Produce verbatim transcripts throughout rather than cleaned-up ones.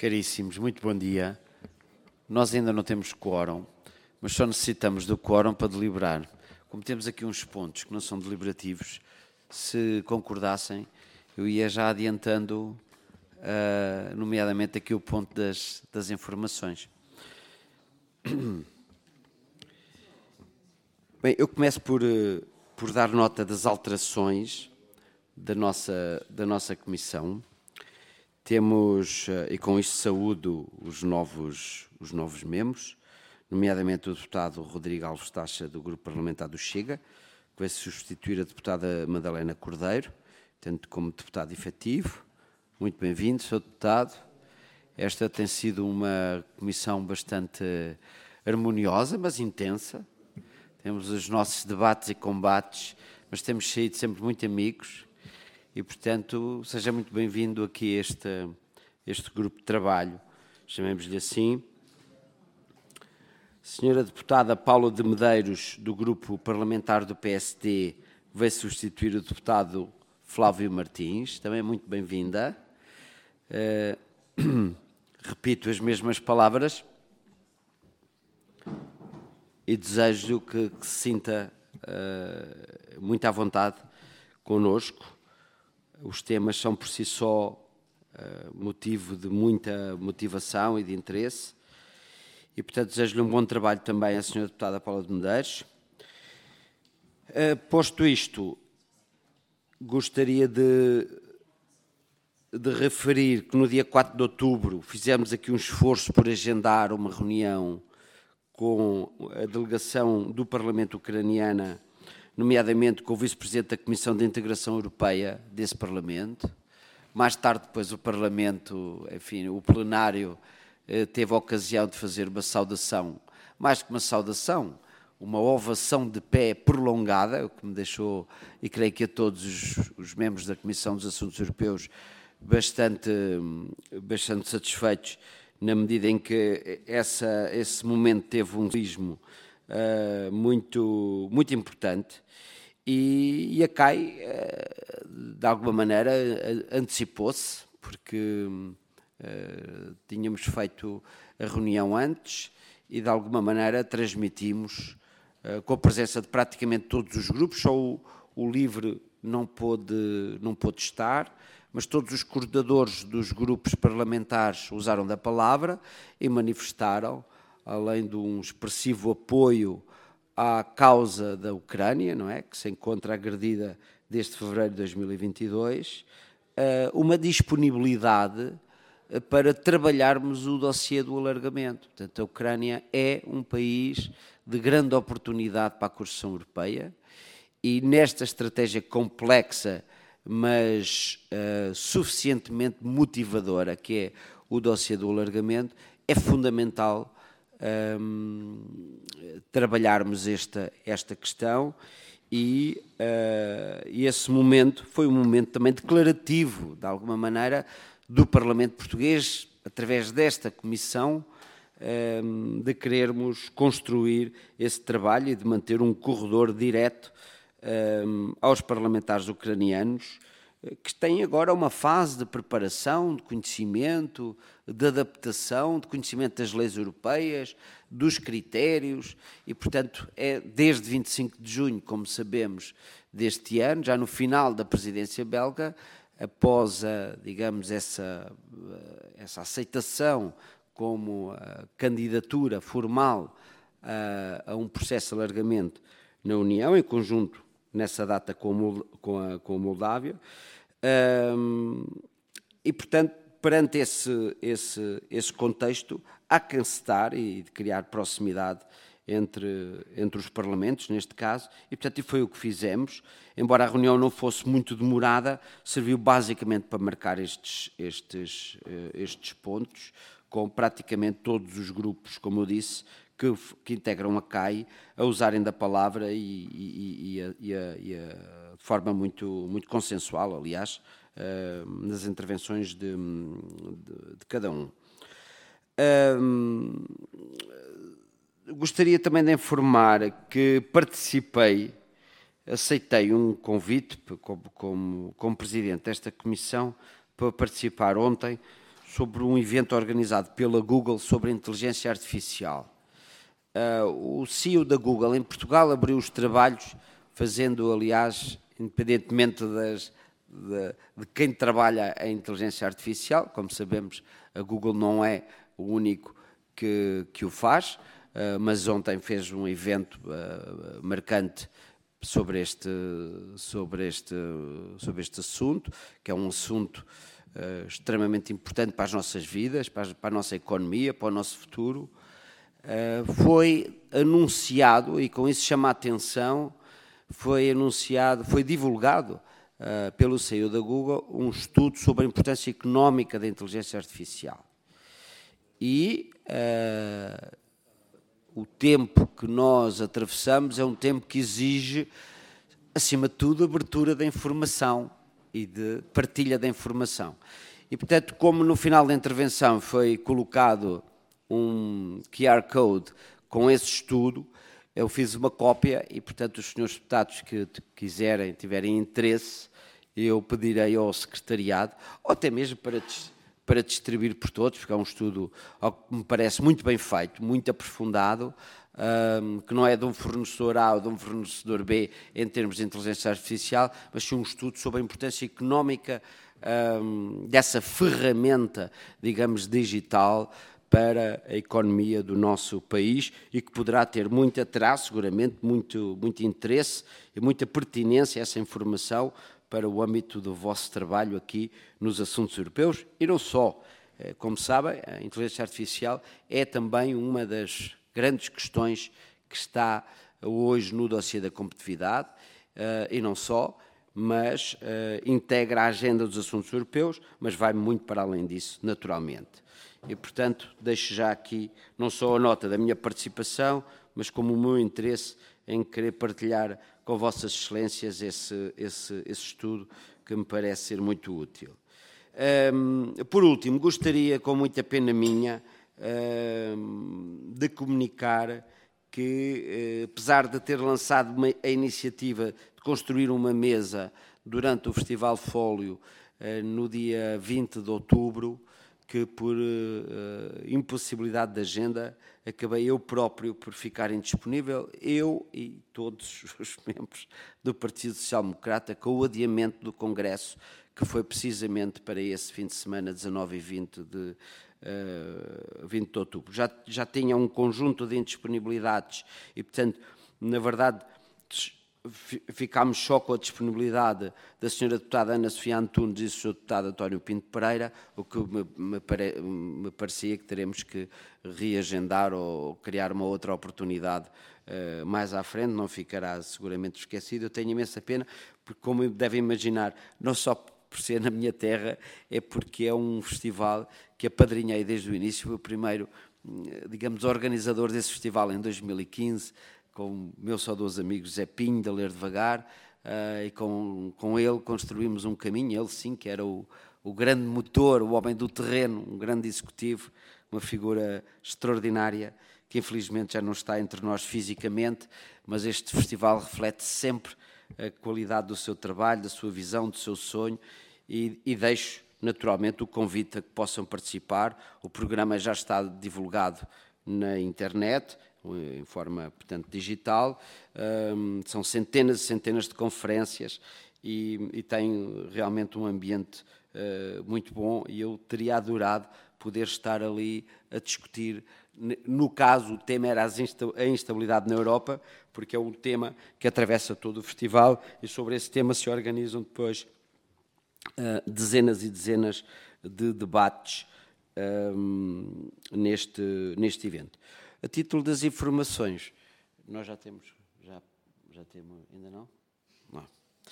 Caríssimos, muito bom dia. Nós ainda não temos quórum, mas só necessitamos do quórum para deliberar. Como temos aqui uns pontos que não são deliberativos, se concordassem, eu ia já adiantando, uh, nomeadamente aqui o ponto das, das informações. Bem, eu começo por, por dar nota das alterações da nossa, da nossa comissão. Temos, e com isto saúdo os novos, os novos membros, nomeadamente o deputado Rodrigo Alves Taxa, do Grupo Parlamentar do Chega, que vai substituir a deputada Madalena Cordeiro, tanto como deputado efetivo. Muito bem-vindo, senhor Deputado. Esta tem sido uma comissão bastante harmoniosa, mas intensa. Temos os nossos debates e combates, mas temos saído sempre muito amigos. E, portanto, seja muito bem-vindo aqui a este, este grupo de trabalho, chamemos-lhe assim. Senhora Deputada Paula de Medeiros, do Grupo Parlamentar do P S D, vai substituir o deputado Flávio Martins, também muito bem-vinda. Uh, repito as mesmas palavras e desejo que, que se sinta uh, muito à vontade connosco. Os temas são por si só uh, motivo de muita motivação e de interesse e, portanto, desejo-lhe um bom trabalho também à senhora Deputada Paula de Medeiros. Uh, posto isto, gostaria de, de referir que no dia quatro de outubro fizemos aqui um esforço por agendar uma reunião com a delegação do Parlamento ucraniana, nomeadamente com o Vice-Presidente da Comissão de Integração Europeia desse Parlamento. Mais tarde, depois, o Parlamento, enfim, o plenário, teve a ocasião de fazer uma saudação, mais que uma saudação, uma ovação de pé prolongada, o que me deixou, e creio que a todos os, os membros da Comissão dos Assuntos Europeus, bastante, bastante satisfeitos, na medida em que essa, esse momento teve um ritmo Uh, muito, muito importante e, e a C A I, uh, de alguma maneira, uh, antecipou-se, porque uh, tínhamos feito a reunião antes e, de alguma maneira, transmitimos, uh, com a presença de praticamente todos os grupos, só o, o LIVRE não pôde, não pôde estar, mas todos os coordenadores dos grupos parlamentares usaram da palavra e manifestaram, além de um expressivo apoio à causa da Ucrânia, não é, que se encontra agredida desde fevereiro de dois mil e vinte e dois, uma disponibilidade para trabalharmos o dossiê do alargamento. Portanto, a Ucrânia é um país de grande oportunidade para a construção europeia e nesta estratégia complexa, mas uh, suficientemente motivadora, que é o dossiê do alargamento, é fundamental Um, trabalharmos esta, esta questão e, uh, e esse momento foi um momento também declarativo, de alguma maneira, do Parlamento Português, através desta comissão, um, de querermos construir esse trabalho e de manter um corredor direto um, aos parlamentares ucranianos, que têm agora uma fase de preparação, de conhecimento, de adaptação, de conhecimento das leis europeias, dos critérios e, portanto, é desde vinte e cinco de junho, como sabemos, deste ano, já no final da presidência belga, após, a, digamos, essa, essa aceitação como a candidatura formal a, a um processo de alargamento na União, em conjunto nessa data com a, com a, com a Moldávia, um, e, portanto, perante esse, esse, esse contexto, há que encetar e de criar proximidade entre, entre os parlamentos, neste caso, e, portanto, e foi o que fizemos. Embora a reunião não fosse muito demorada, serviu basicamente para marcar estes, estes, estes pontos, com praticamente todos os grupos, como eu disse, que, que integram a C A I, a usarem da palavra e, e, e, a, e, a, e a, de forma muito, muito consensual, aliás, uh, nas intervenções de, de, de cada um. Uh, gostaria também de informar que participei, aceitei um convite como, como, como presidente desta comissão para participar ontem sobre um evento organizado pela Google sobre a inteligência artificial. Uh, o C E O da Google em Portugal abriu os trabalhos, fazendo, aliás, independentemente das, de, de quem trabalha a inteligência artificial, como sabemos, a Google não é o único que, que o faz, uh, mas ontem fez um evento uh, marcante sobre este, sobre, este, sobre este assunto, que é um assunto uh, extremamente importante para as nossas vidas, para a, para a nossa economia, para o nosso futuro. Uh, foi anunciado, e com isso chama a atenção, foi anunciado, foi divulgado uh, pelo C E O da Google um estudo sobre a importância económica da inteligência artificial. E uh, o tempo que nós atravessamos é um tempo que exige, acima de tudo, abertura da informação e de partilha da informação. E, portanto, como no final da intervenção foi colocado um Q R Code com esse estudo, eu fiz uma cópia e, portanto, os senhores deputados que quiserem, tiverem interesse, eu pedirei ao secretariado, ou até mesmo para, para distribuir por todos, porque é um estudo, ao que me parece, muito bem feito, muito aprofundado, um, que não é de um fornecedor A ou de um fornecedor B em termos de inteligência artificial, mas sim um estudo sobre a importância económica um, dessa ferramenta, digamos, digital, para a economia do nosso país e que poderá ter muito, terá seguramente muito, muito interesse e muita pertinência essa informação para o âmbito do vosso trabalho aqui nos assuntos europeus e não só. Como sabem, a inteligência artificial é também uma das grandes questões que está hoje no dossiê da competitividade e não só, mas integra a agenda dos assuntos europeus, mas vai muito para além disso, naturalmente. E, portanto, deixo já aqui não só a nota da minha participação, mas como o meu interesse em querer partilhar com vossas excelências esse, esse, esse estudo que me parece ser muito útil. Um, por último, gostaria, com muita pena minha, um, de comunicar que, uh, apesar de ter lançado uma, a iniciativa de construir uma mesa durante o Festival Fólio uh, no dia vinte de outubro, que por uh, impossibilidade de agenda acabei eu próprio por ficar indisponível, eu e todos os membros do Partido Social Democrata, com o adiamento do Congresso, que foi precisamente para esse fim de semana, dezanove e vinte de, uh, vinte de outubro. Já, já tinha um conjunto de indisponibilidades e, portanto, na verdade, ficámos só com a disponibilidade da senhora deputada Ana Sofia Antunes e do senhor deputado António Pinto Pereira, o que me, me, pare, me parecia que teremos que reagendar ou criar uma outra oportunidade uh, mais à frente, não ficará seguramente esquecido. Eu tenho imensa pena, porque, como devem imaginar, não só por ser na minha terra, é porque é um festival que apadrinhei desde o início, foi o primeiro, digamos, organizador desse festival em dois mil e quinze, com o meu saudoso amigo José Pinho, de Ler Devagar, uh, e com, com ele construímos um caminho, ele sim, que era o, o grande motor, o homem do terreno, um grande executivo, uma figura extraordinária, que infelizmente já não está entre nós fisicamente, mas este festival reflete sempre a qualidade do seu trabalho, da sua visão, do seu sonho, e, e deixo naturalmente o convite a que possam participar. O programa já está divulgado na internet, em forma, portanto, digital. Um, são centenas e centenas de conferências e, e tem realmente um ambiente uh, muito bom, e eu teria adorado poder estar ali a discutir. No caso, o tema era a instabilidade na Europa, porque é um tema que atravessa todo o festival, e sobre esse tema se organizam depois uh, dezenas e dezenas de debates um, neste, neste evento. A título das informações, nós já temos, já, já temos, ainda não? Não.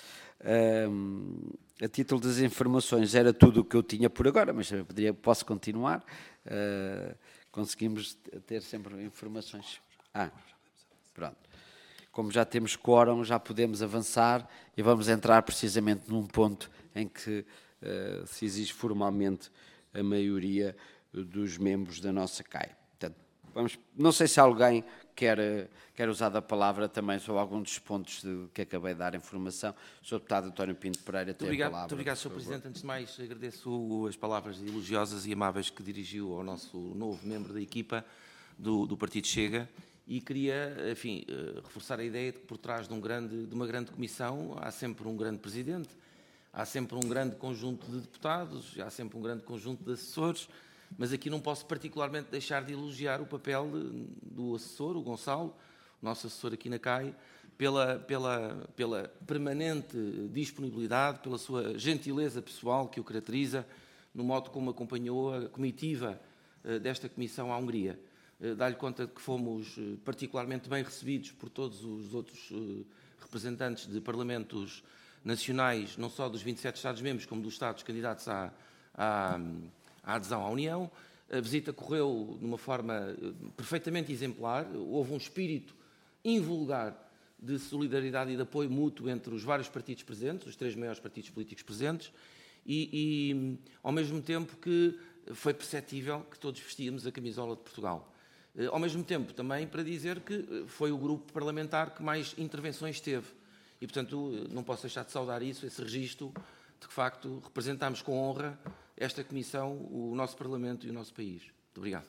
Um, a título das informações era tudo o que eu tinha por agora, mas eu poderia, posso continuar. Uh, conseguimos ter sempre informações. Ah, pronto. Como já temos quórum, já podemos avançar e vamos entrar precisamente num ponto em que uh, se exige formalmente a maioria dos membros da nossa C A I. vamos, não sei se alguém quer, quer usar da palavra também sobre algum dos pontos de, que acabei de dar informação. O senhor Deputado António Pinto Pereira tem a palavra. Muito obrigado, senhor Presidente. Antes de mais, agradeço as palavras elogiosas e amáveis que dirigiu ao nosso novo membro da equipa do, do Partido Chega. E queria, enfim, reforçar a ideia de que por trás de, um grande, de uma grande comissão há sempre um grande presidente, há sempre um grande conjunto de deputados, há sempre um grande conjunto de assessores, mas aqui não posso particularmente deixar de elogiar o papel do assessor, o Gonçalo, o nosso assessor aqui na C A I, pela, pela, pela permanente disponibilidade, pela sua gentileza pessoal que o caracteriza, no modo como acompanhou a comitiva desta comissão à Hungria. Dá-lhe conta de que fomos particularmente bem recebidos por todos os outros representantes de parlamentos nacionais, não só dos vinte e sete Estados-membros, como dos Estados candidatos à, à, à adesão à União. A visita correu de uma forma perfeitamente exemplar, houve um espírito invulgar de solidariedade e de apoio mútuo entre os vários partidos presentes, os três maiores partidos políticos presentes, e, e ao mesmo tempo que foi perceptível que todos vestíamos a camisola de Portugal. Ao mesmo tempo, também para dizer que foi o grupo parlamentar que mais intervenções teve. E, portanto, não posso deixar de saudar isso, esse registro de que, de facto, representamos com honra esta Comissão, o nosso Parlamento e o nosso país. Muito obrigado.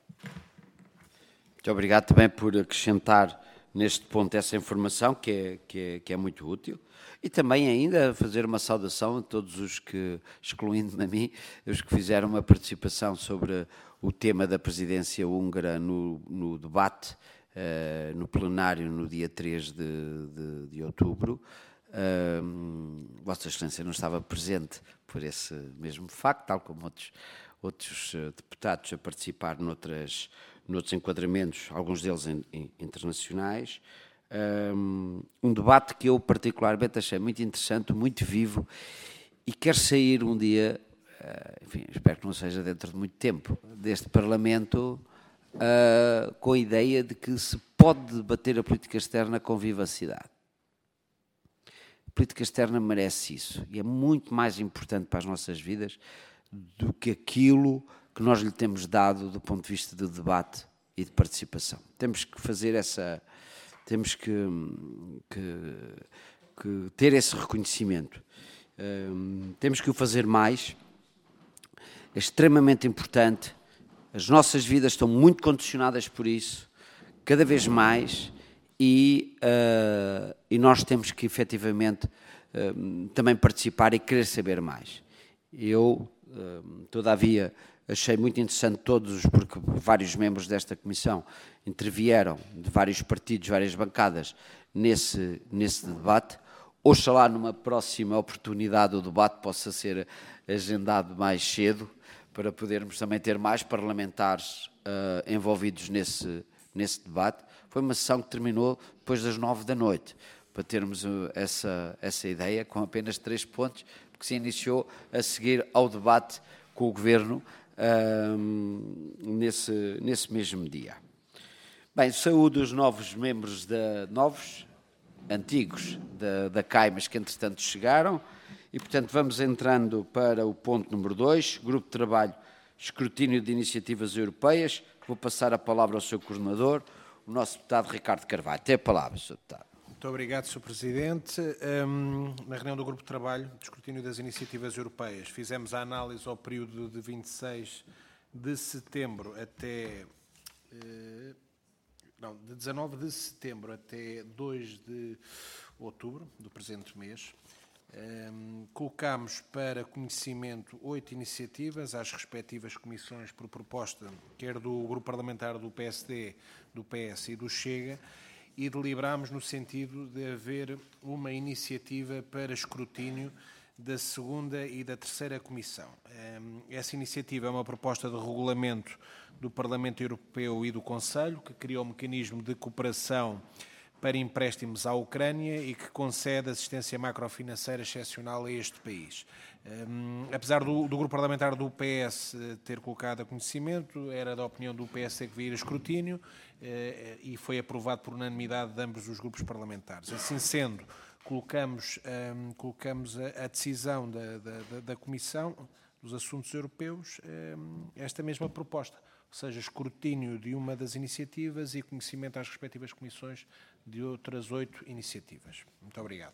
Muito obrigado também por acrescentar neste ponto essa informação, que é, que é, que é muito útil. E também ainda fazer uma saudação a todos os que, excluindo-me a mim, os que fizeram uma participação sobre o tema da presidência húngara no, no debate, uh, no plenário, no dia três de, de, de outubro. Uh, Vossa Excelência não estava presente por esse mesmo facto, tal como outros, outros deputados a participar noutras, noutros enquadramentos, alguns deles em, em, internacionais. Um debate que eu particularmente achei muito interessante, muito vivo, e quero sair um dia, enfim, espero que não seja dentro de muito tempo, deste Parlamento uh, com a ideia de que se pode debater a política externa com vivacidade. A política externa merece isso, e é muito mais importante para as nossas vidas do que aquilo que nós lhe temos dado do ponto de vista de debate e de participação. Temos que fazer essa... Temos que, que, que ter esse reconhecimento. Um, temos que o fazer mais. É extremamente importante. As nossas vidas estão muito condicionadas por isso, cada vez mais, e, uh, e nós temos que, efetivamente, uh, também participar e querer saber mais. Eu, uh, todavia, achei muito interessante todos, porque vários membros desta comissão intervieram, de vários partidos, várias bancadas, nesse, nesse debate. Oxalá numa próxima oportunidade o debate possa ser agendado mais cedo, para podermos também ter mais parlamentares uh, envolvidos nesse, nesse debate. Foi uma sessão que terminou depois das nove da noite, para termos uh, essa, essa ideia, com apenas três pontos, porque se iniciou a seguir ao debate com o Governo, Um, nesse, nesse mesmo dia. Bem, saúdo os novos membros, da, novos, antigos, da, da C A I, mas que entretanto chegaram, e portanto vamos entrando para o ponto número dois, Grupo de Trabalho, Escrutínio de Iniciativas Europeias. Vou passar a palavra ao seu coordenador, o nosso deputado Ricardo Carvalho. Tem a palavra, senhor Deputado. Muito obrigado, senhor Presidente. Um, na reunião do Grupo de Trabalho de Escrutínio das Iniciativas Europeias, fizemos a análise ao período de vinte e seis de setembro até... Uh, não, de dezanove de setembro até dois de outubro do presente mês. Um, colocámos para conhecimento oito iniciativas às respectivas comissões por proposta, quer do Grupo Parlamentar do P S D, do P S e do Chega, e deliberámos no sentido de haver uma iniciativa para escrutínio da segunda e da terceira comissão. Essa iniciativa é uma proposta de regulamento do Parlamento Europeu e do Conselho, que criou um mecanismo de cooperação para empréstimos à Ucrânia e que concede assistência macrofinanceira excepcional a este país. Um, apesar do, do Grupo Parlamentar do P S ter colocado a conhecimento, era da opinião do P S que vir a escrutínio uh, e foi aprovado por unanimidade de ambos os grupos parlamentares. Assim sendo, colocamos, um, colocamos a, a decisão da, da, da Comissão, os assuntos europeus esta mesma proposta, ou seja, escrutínio de uma das iniciativas e conhecimento às respectivas comissões de outras oito iniciativas. Muito obrigado.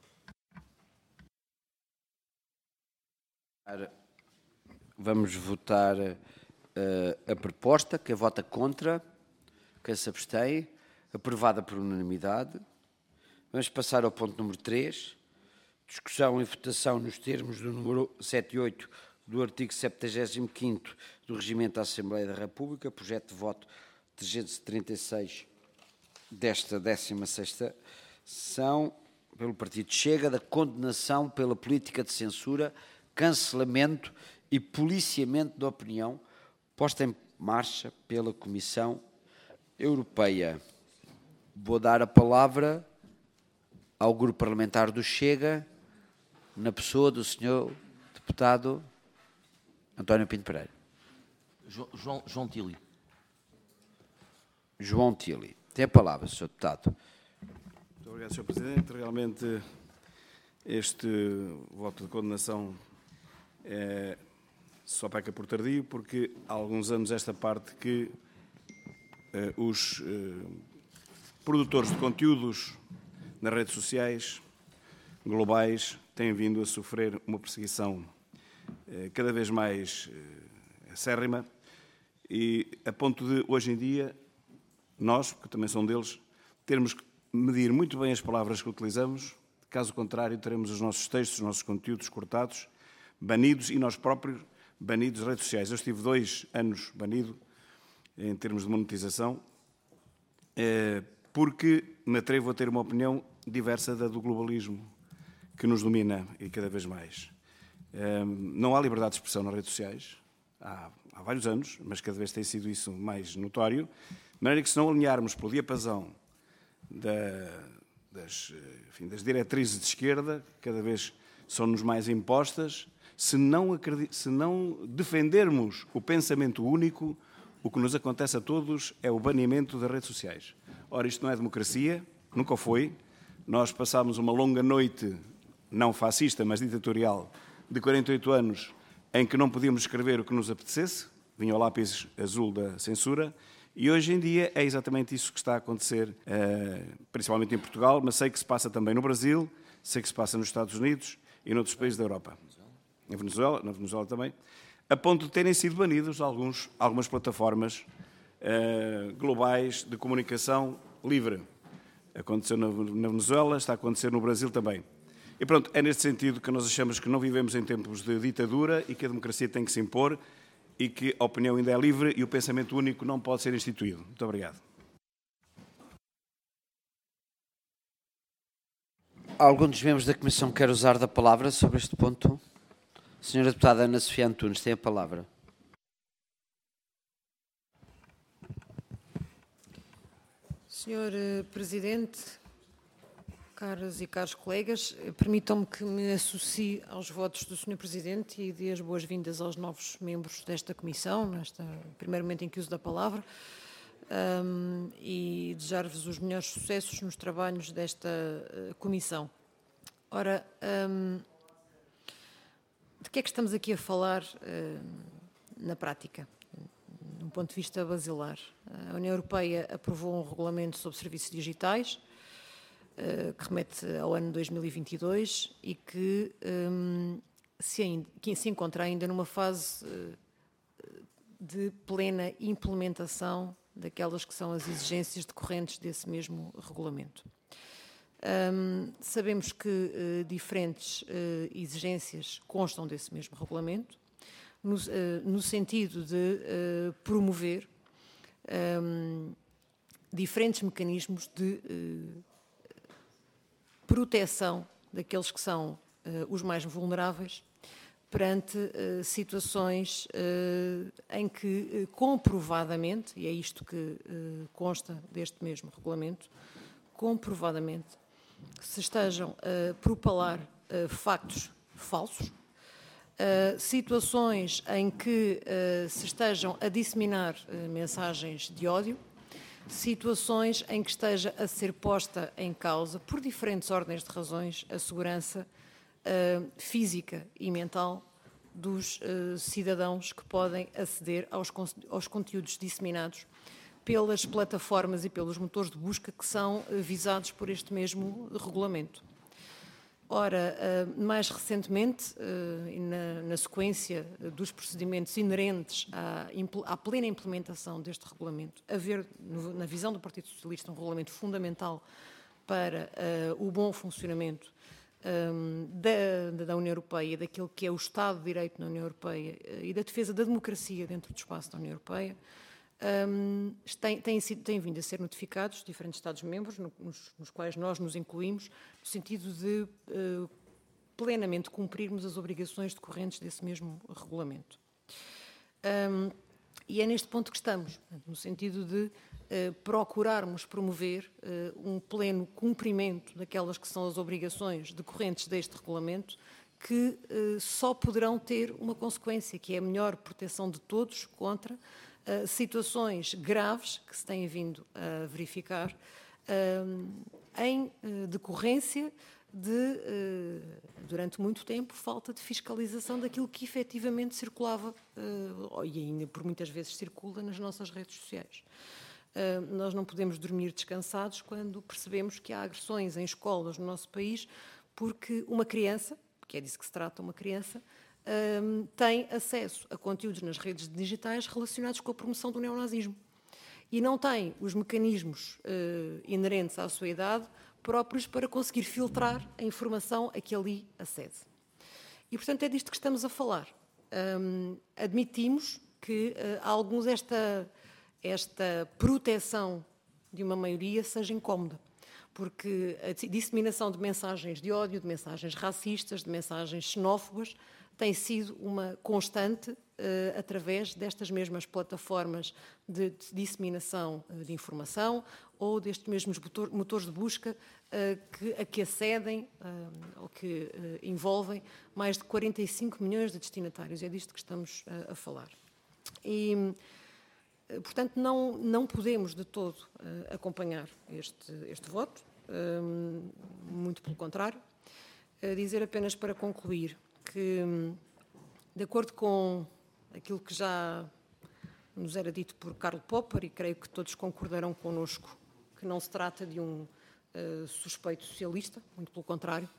Vamos votar uh, a proposta. Quem vota contra, quem se abstém, aprovada por unanimidade. Vamos passar ao ponto número três. Discussão e votação nos termos do número setenta e oito do artigo septuagésimo quinto do Regimento da Assembleia da República, projeto de voto trezentos e trinta e seis desta décima sexta sessão, pelo Partido Chega, da condenação pela política de censura, cancelamento e policiamento da opinião posta em marcha pela Comissão Europeia. Vou dar a palavra ao Grupo Parlamentar do Chega, na pessoa do senhor deputado António Pinto Pereira. João, João Tili. João Tili. Tem a palavra, senhor deputado. Muito obrigado, senhor Presidente. Realmente, este voto de condenação é só peca por tardio, porque há alguns anos esta parte que eh, os eh, produtores de conteúdos nas redes sociais globais têm vindo a sofrer uma perseguição eh, cada vez mais eh, acérrima e a ponto de, hoje em dia, nós, que também são deles, termos que medir muito bem as palavras que utilizamos, caso contrário teremos os nossos textos, os nossos conteúdos cortados, banidos e nós próprios banidos das redes sociais. Eu estive dois anos banido em termos de monetização eh, porque me atrevo a ter uma opinião diversa da do globalismo que nos domina e cada vez mais. Não há liberdade de expressão nas redes sociais, há, há vários anos, mas cada vez tem sido isso mais notório, de maneira que se não alinharmos pelo diapasão da, das, enfim, das diretrizes de esquerda, cada vez são-nos mais impostas, se não, acredit... se não defendermos o pensamento único, o que nos acontece a todos é o banimento das redes sociais. Ora, isto não é democracia, nunca foi. Nós passámos uma longa noite, não fascista, mas ditatorial, de quarenta e oito anos, em que não podíamos escrever o que nos apetecesse, vinha o lápis azul da censura, e hoje em dia é exatamente isso que está a acontecer, principalmente em Portugal, mas sei que se passa também no Brasil, sei que se passa nos Estados Unidos e noutros países da Europa. Na Venezuela, na Venezuela também, a ponto de terem sido banidos alguns, algumas plataformas uh, globais de comunicação livre. Aconteceu na, na Venezuela, está a acontecer no Brasil também. E pronto, é neste sentido que nós achamos que não vivemos em tempos de ditadura e que a democracia tem que se impor e que a opinião ainda é livre e o pensamento único não pode ser instituído. Muito obrigado. Algum dos membros da Comissão quer usar da palavra sobre este ponto? Senhora Deputada Ana Sofia Antunes, tem a palavra. Senhor Presidente, caras e caros colegas, permitam-me que me associe aos votos do senhor Presidente e dê as boas-vindas aos novos membros desta Comissão, neste primeiro momento em que uso da palavra, um, e desejar-vos os melhores sucessos nos trabalhos desta uh, Comissão. Ora, um, de que é que estamos aqui a falar uh, na prática, de um ponto de vista basilar? A União Europeia aprovou um regulamento sobre serviços digitais, uh, que remete ao ano dois mil e vinte e dois e que, um, se, ainda, que se encontra ainda numa fase uh, de plena implementação daquelas que são as exigências decorrentes desse mesmo regulamento. Um, sabemos que uh, diferentes uh, exigências constam desse mesmo regulamento, no, uh, no sentido de uh, promover um, diferentes mecanismos de uh, proteção daqueles que são uh, os mais vulneráveis perante uh, situações uh, em que uh, comprovadamente, e é isto que uh, consta deste mesmo regulamento, comprovadamente se estejam a propalar uh, factos falsos, uh, situações em que uh, se estejam a disseminar uh, mensagens de ódio, situações em que esteja a ser posta em causa, por diferentes ordens de razões, a segurança uh, física e mental dos uh, cidadãos que podem aceder aos, aos conteúdos disseminados pelas plataformas e pelos motores de busca que são uh, visados por este mesmo regulamento. Ora, uh, mais recentemente, uh, e na, na sequência dos procedimentos inerentes à, à plena implementação deste regulamento, haver, no, na visão do Partido Socialista, um regulamento fundamental para uh, o bom funcionamento um, da, da União Europeia, daquilo que é o Estado de Direito na União Europeia uh, e da defesa da democracia dentro do espaço da União Europeia, um, têm, têm, sido, têm vindo a ser notificados diferentes Estados-membros, no, nos, nos quais nós nos incluímos, no sentido de uh, plenamente cumprirmos as obrigações decorrentes desse mesmo regulamento. Um, e é neste ponto que estamos, no sentido de uh, procurarmos promover uh, um pleno cumprimento daquelas que são as obrigações decorrentes deste regulamento, que uh, só poderão ter uma consequência, que é a melhor proteção de todos contra uh, situações graves que se têm vindo a verificar uh, em uh, decorrência de, uh, durante muito tempo, falta de fiscalização daquilo que efetivamente circulava uh, e ainda por muitas vezes circula nas nossas redes sociais. Uh, nós não podemos dormir descansados quando percebemos que há agressões em escolas no nosso país porque uma criança, que é disso que se trata, uma criança, um, tem acesso a conteúdos nas redes digitais relacionados com a promoção do neonazismo e não tem os mecanismos uh, inerentes à sua idade próprios para conseguir filtrar a informação a que ali acede. E, portanto, é disto que estamos a falar. Um, admitimos que uh, a alguns esta, esta proteção de uma maioria seja incómoda, porque a disseminação de mensagens de ódio, de mensagens racistas, de mensagens xenófobas, tem sido uma constante uh, através destas mesmas plataformas de, de disseminação uh, de informação ou destes mesmos motor, motores de busca uh, que, a que acedem uh, ou que uh, envolvem mais de quarenta e cinco milhões de destinatários. É disto que estamos uh, a falar. E, uh, portanto, não, não podemos de todo uh, acompanhar este, este voto, uh, muito pelo contrário. Uh, dizer apenas para concluir que, de acordo com aquilo que já nos era dito por Karl Popper, e creio que todos concordarão connosco que não se trata de um uh, suspeito socialista, muito pelo contrário,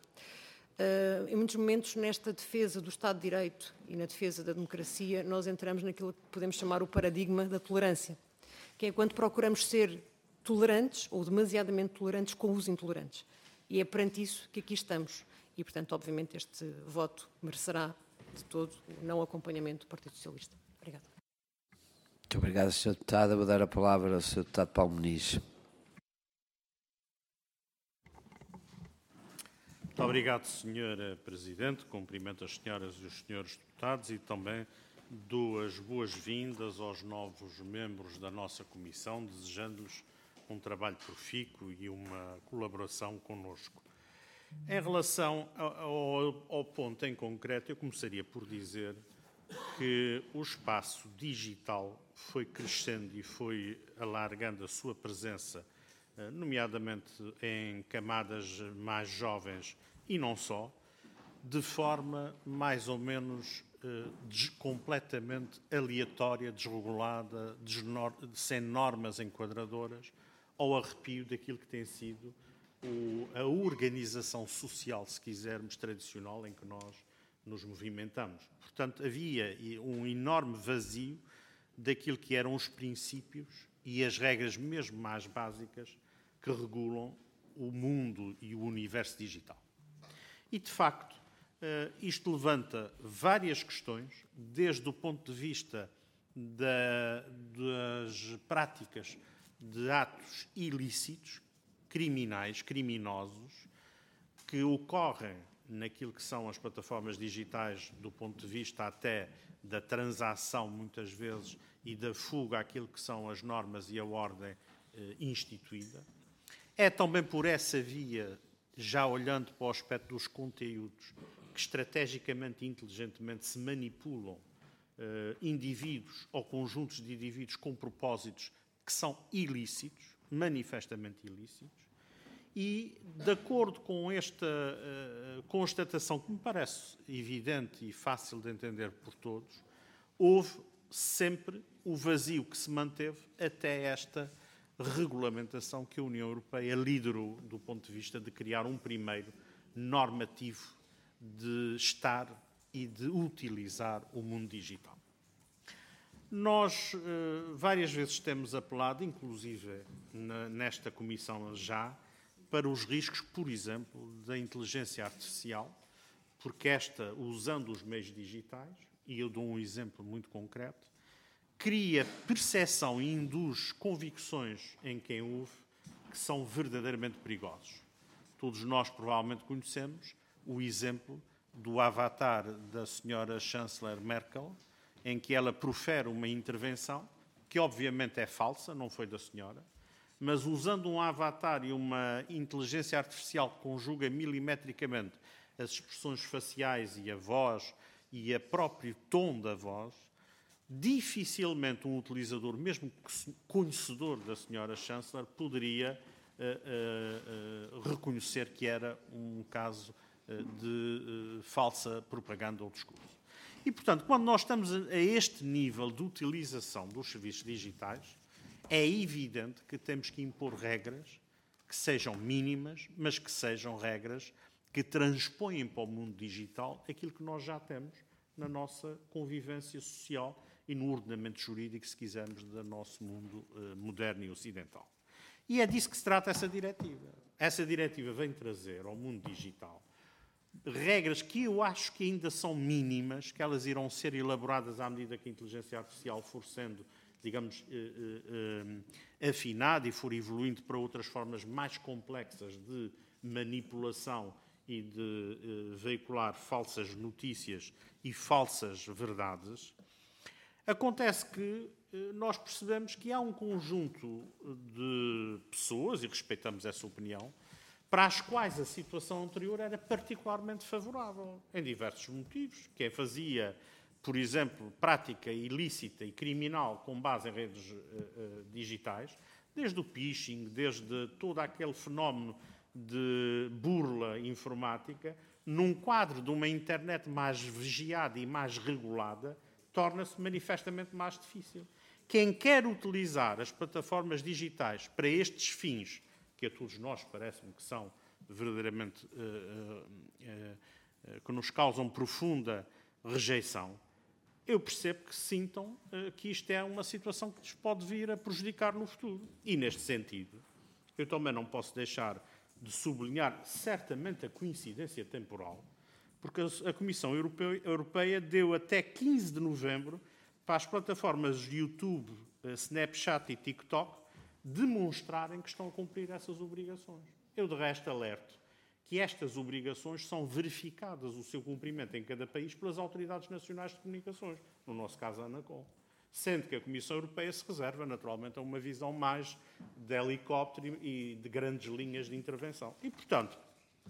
uh, em muitos momentos nesta defesa do Estado de Direito e na defesa da democracia nós entramos naquilo que podemos chamar o paradigma da tolerância, que é quando procuramos ser tolerantes ou demasiadamente tolerantes com os intolerantes. E é perante isso que aqui estamos. E, portanto, obviamente, este voto merecerá de todo o não acompanhamento do Partido Socialista. Obrigada. Muito obrigado, senhor Deputado. Vou dar a palavra ao senhor Deputado Paulo Muniz. Muito obrigado, senhora Presidente. Cumprimento as senhoras e os senhores deputados e também dou as boas-vindas aos novos membros da nossa Comissão, desejando-lhes um trabalho profícuo e uma colaboração connosco. Em relação ao, ao ponto em concreto, eu começaria por dizer que o espaço digital foi crescendo e foi alargando a sua presença, nomeadamente em camadas mais jovens e não só, de forma mais ou menos eh, des, completamente aleatória, desregulada, desnor, sem normas enquadradoras, ao arrepio daquilo que tem sido o, a organização social, se quisermos, tradicional em que nós nos movimentamos. Portanto, havia um enorme vazio daquilo que eram os princípios e as regras mesmo mais básicas que regulam o mundo e o universo digital. E, de facto, isto levanta várias questões, desde o ponto de vista da, das práticas de atos ilícitos, criminais, criminosos, que ocorrem naquilo que são as plataformas digitais do ponto de vista até da transação, muitas vezes, e da fuga àquilo que são as normas e a ordem eh, instituída. É também por essa via, já olhando para o aspecto dos conteúdos, que estrategicamente e inteligentemente se manipulam eh, indivíduos ou conjuntos de indivíduos com propósitos que são ilícitos, manifestamente ilícitos, E, de acordo com esta uh, constatação, que me parece evidente e fácil de entender por todos, houve sempre o vazio que se manteve até esta regulamentação que a União Europeia liderou do ponto de vista de criar um primeiro normativo de estar e de utilizar o mundo digital. Nós uh, várias vezes temos apelado, inclusive na, nesta comissão já, para os riscos, por exemplo, da inteligência artificial, porque esta, usando os meios digitais, e eu dou um exemplo muito concreto, cria percepção e induz convicções em quem ouve que são verdadeiramente perigosos. Todos nós provavelmente conhecemos o exemplo do avatar da senhora chanceler Merkel, em que ela profere uma intervenção, que obviamente é falsa, não foi da senhora, mas usando um avatar e uma inteligência artificial que conjuga milimetricamente as expressões faciais e a voz e o próprio tom da voz, dificilmente um utilizador, mesmo conhecedor da senhora chanceler, poderia uh, uh, uh, reconhecer que era um caso uh, de uh, falsa propaganda ou discurso. E, portanto, quando nós estamos a este nível de utilização dos serviços digitais, é evidente que temos que impor regras que sejam mínimas, mas que sejam regras que transpõem para o mundo digital aquilo que nós já temos na nossa convivência social e no ordenamento jurídico, se quisermos, do nosso mundo uh, moderno e ocidental. E é disso que se trata essa diretiva. Essa diretiva vem trazer ao mundo digital regras que eu acho que ainda são mínimas, que elas irão ser elaboradas à medida que a inteligência artificial for sendo, digamos, afinada e for evoluindo para outras formas mais complexas de manipulação e de veicular falsas notícias e falsas verdades. Acontece que nós percebemos que há um conjunto de pessoas, e respeitamos essa opinião, para as quais a situação anterior era particularmente favorável, em diversos motivos. Quem fazia, por exemplo, prática ilícita e criminal com base em redes uh, uh, digitais, desde o phishing, desde todo aquele fenómeno de burla informática, num quadro de uma internet mais vigiada e mais regulada, torna-se manifestamente mais difícil. Quem quer utilizar as plataformas digitais para estes fins, que a todos nós parece-me que são verdadeiramente, uh, uh, uh, uh, que nos causam profunda rejeição, eu percebo que sintam uh, que isto é uma situação que lhes pode vir a prejudicar no futuro. E, neste sentido, eu também não posso deixar de sublinhar certamente a coincidência temporal, porque a Comissão Europeia, Europeia deu até quinze de novembro para as plataformas YouTube, Snapchat e TikTok demonstrarem que estão a cumprir essas obrigações. Eu, de resto, alerto que estas obrigações são verificadas, o seu cumprimento em cada país, pelas autoridades nacionais de comunicações, no nosso caso a ANACOM. Sendo que a Comissão Europeia se reserva, naturalmente, a uma visão mais de helicóptero e de grandes linhas de intervenção. E, portanto,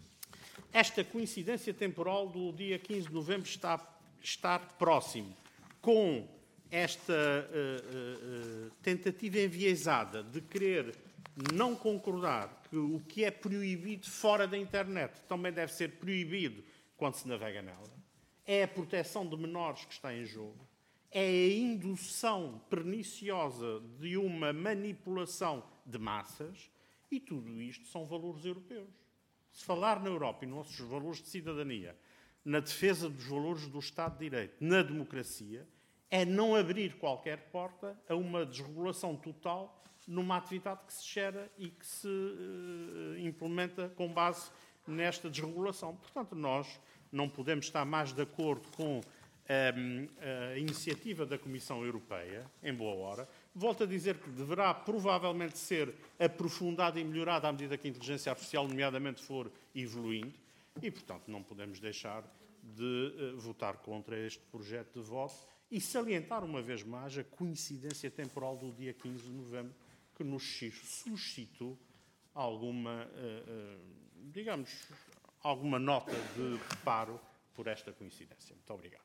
esta coincidência temporal do dia quinze de novembro está, estar próximo com esta uh, uh, tentativa enviesada de querer não concordar que o que é proibido fora da internet também deve ser proibido quando se navega nela. É a proteção de menores que está em jogo. É a indução perniciosa de uma manipulação de massas e tudo isto são valores europeus. Se falar na Europa e nos nossos valores de cidadania, na defesa dos valores do Estado de Direito, na democracia, é não abrir qualquer porta a uma desregulação total numa atividade que se gera e que se uh, implementa com base nesta desregulação. Portanto, nós não podemos estar mais de acordo com um, a iniciativa da Comissão Europeia, em boa hora. Volto a dizer que deverá provavelmente ser aprofundada e melhorada à medida que a inteligência artificial, nomeadamente, for evoluindo e, portanto, não podemos deixar de uh, votar contra este projeto de voto e salientar uma vez mais a coincidência temporal do dia quinze de novembro, que nos suscitou alguma, uh, uh, digamos, alguma nota de reparo por esta coincidência. Muito obrigado.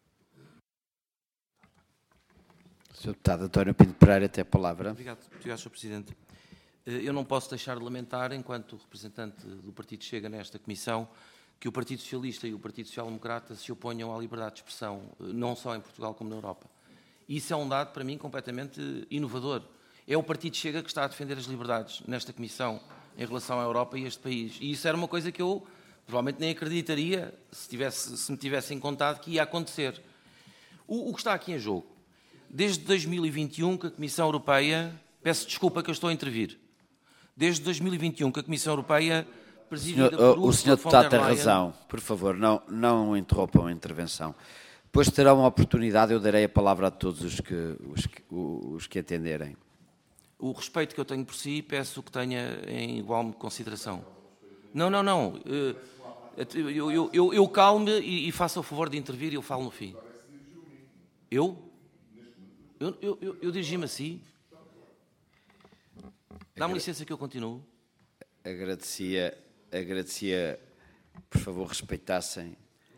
senhor Deputado António Pinto Pereira, tem a palavra. Obrigado, obrigado senhor Presidente. Eu não posso deixar de lamentar, enquanto representante do Partido Chega nesta Comissão, que o Partido Socialista e o Partido Social Democrata se oponham à liberdade de expressão, não só em Portugal como na Europa. Isso é um dado, para mim, completamente inovador. É o Partido Chega que está a defender as liberdades nesta Comissão em relação à Europa e a este país. E isso era uma coisa que eu provavelmente nem acreditaria se, tivesse, se me tivessem contado que ia acontecer. O, o que está aqui em jogo? Desde dois mil e vinte e um que a Comissão Europeia... Peço desculpa que eu estou a intervir. Desde dois mil e vinte e um que a Comissão Europeia... Senhor, por o senhor deputado tem razão. Por favor, não, não interrompam a intervenção. Depois terão uma oportunidade, eu darei a palavra a todos os que, os, os que atenderem. O respeito que eu tenho por si, peço que tenha em igual consideração. Não, não, não. Eu, eu, eu, eu calmo-me e, e faça o favor de intervir e eu falo no fim. Eu? Eu, eu, eu, eu dirigi-me a si. Dá-me licença que eu continuo. Agradecia, agradecia, por favor, respeitassem.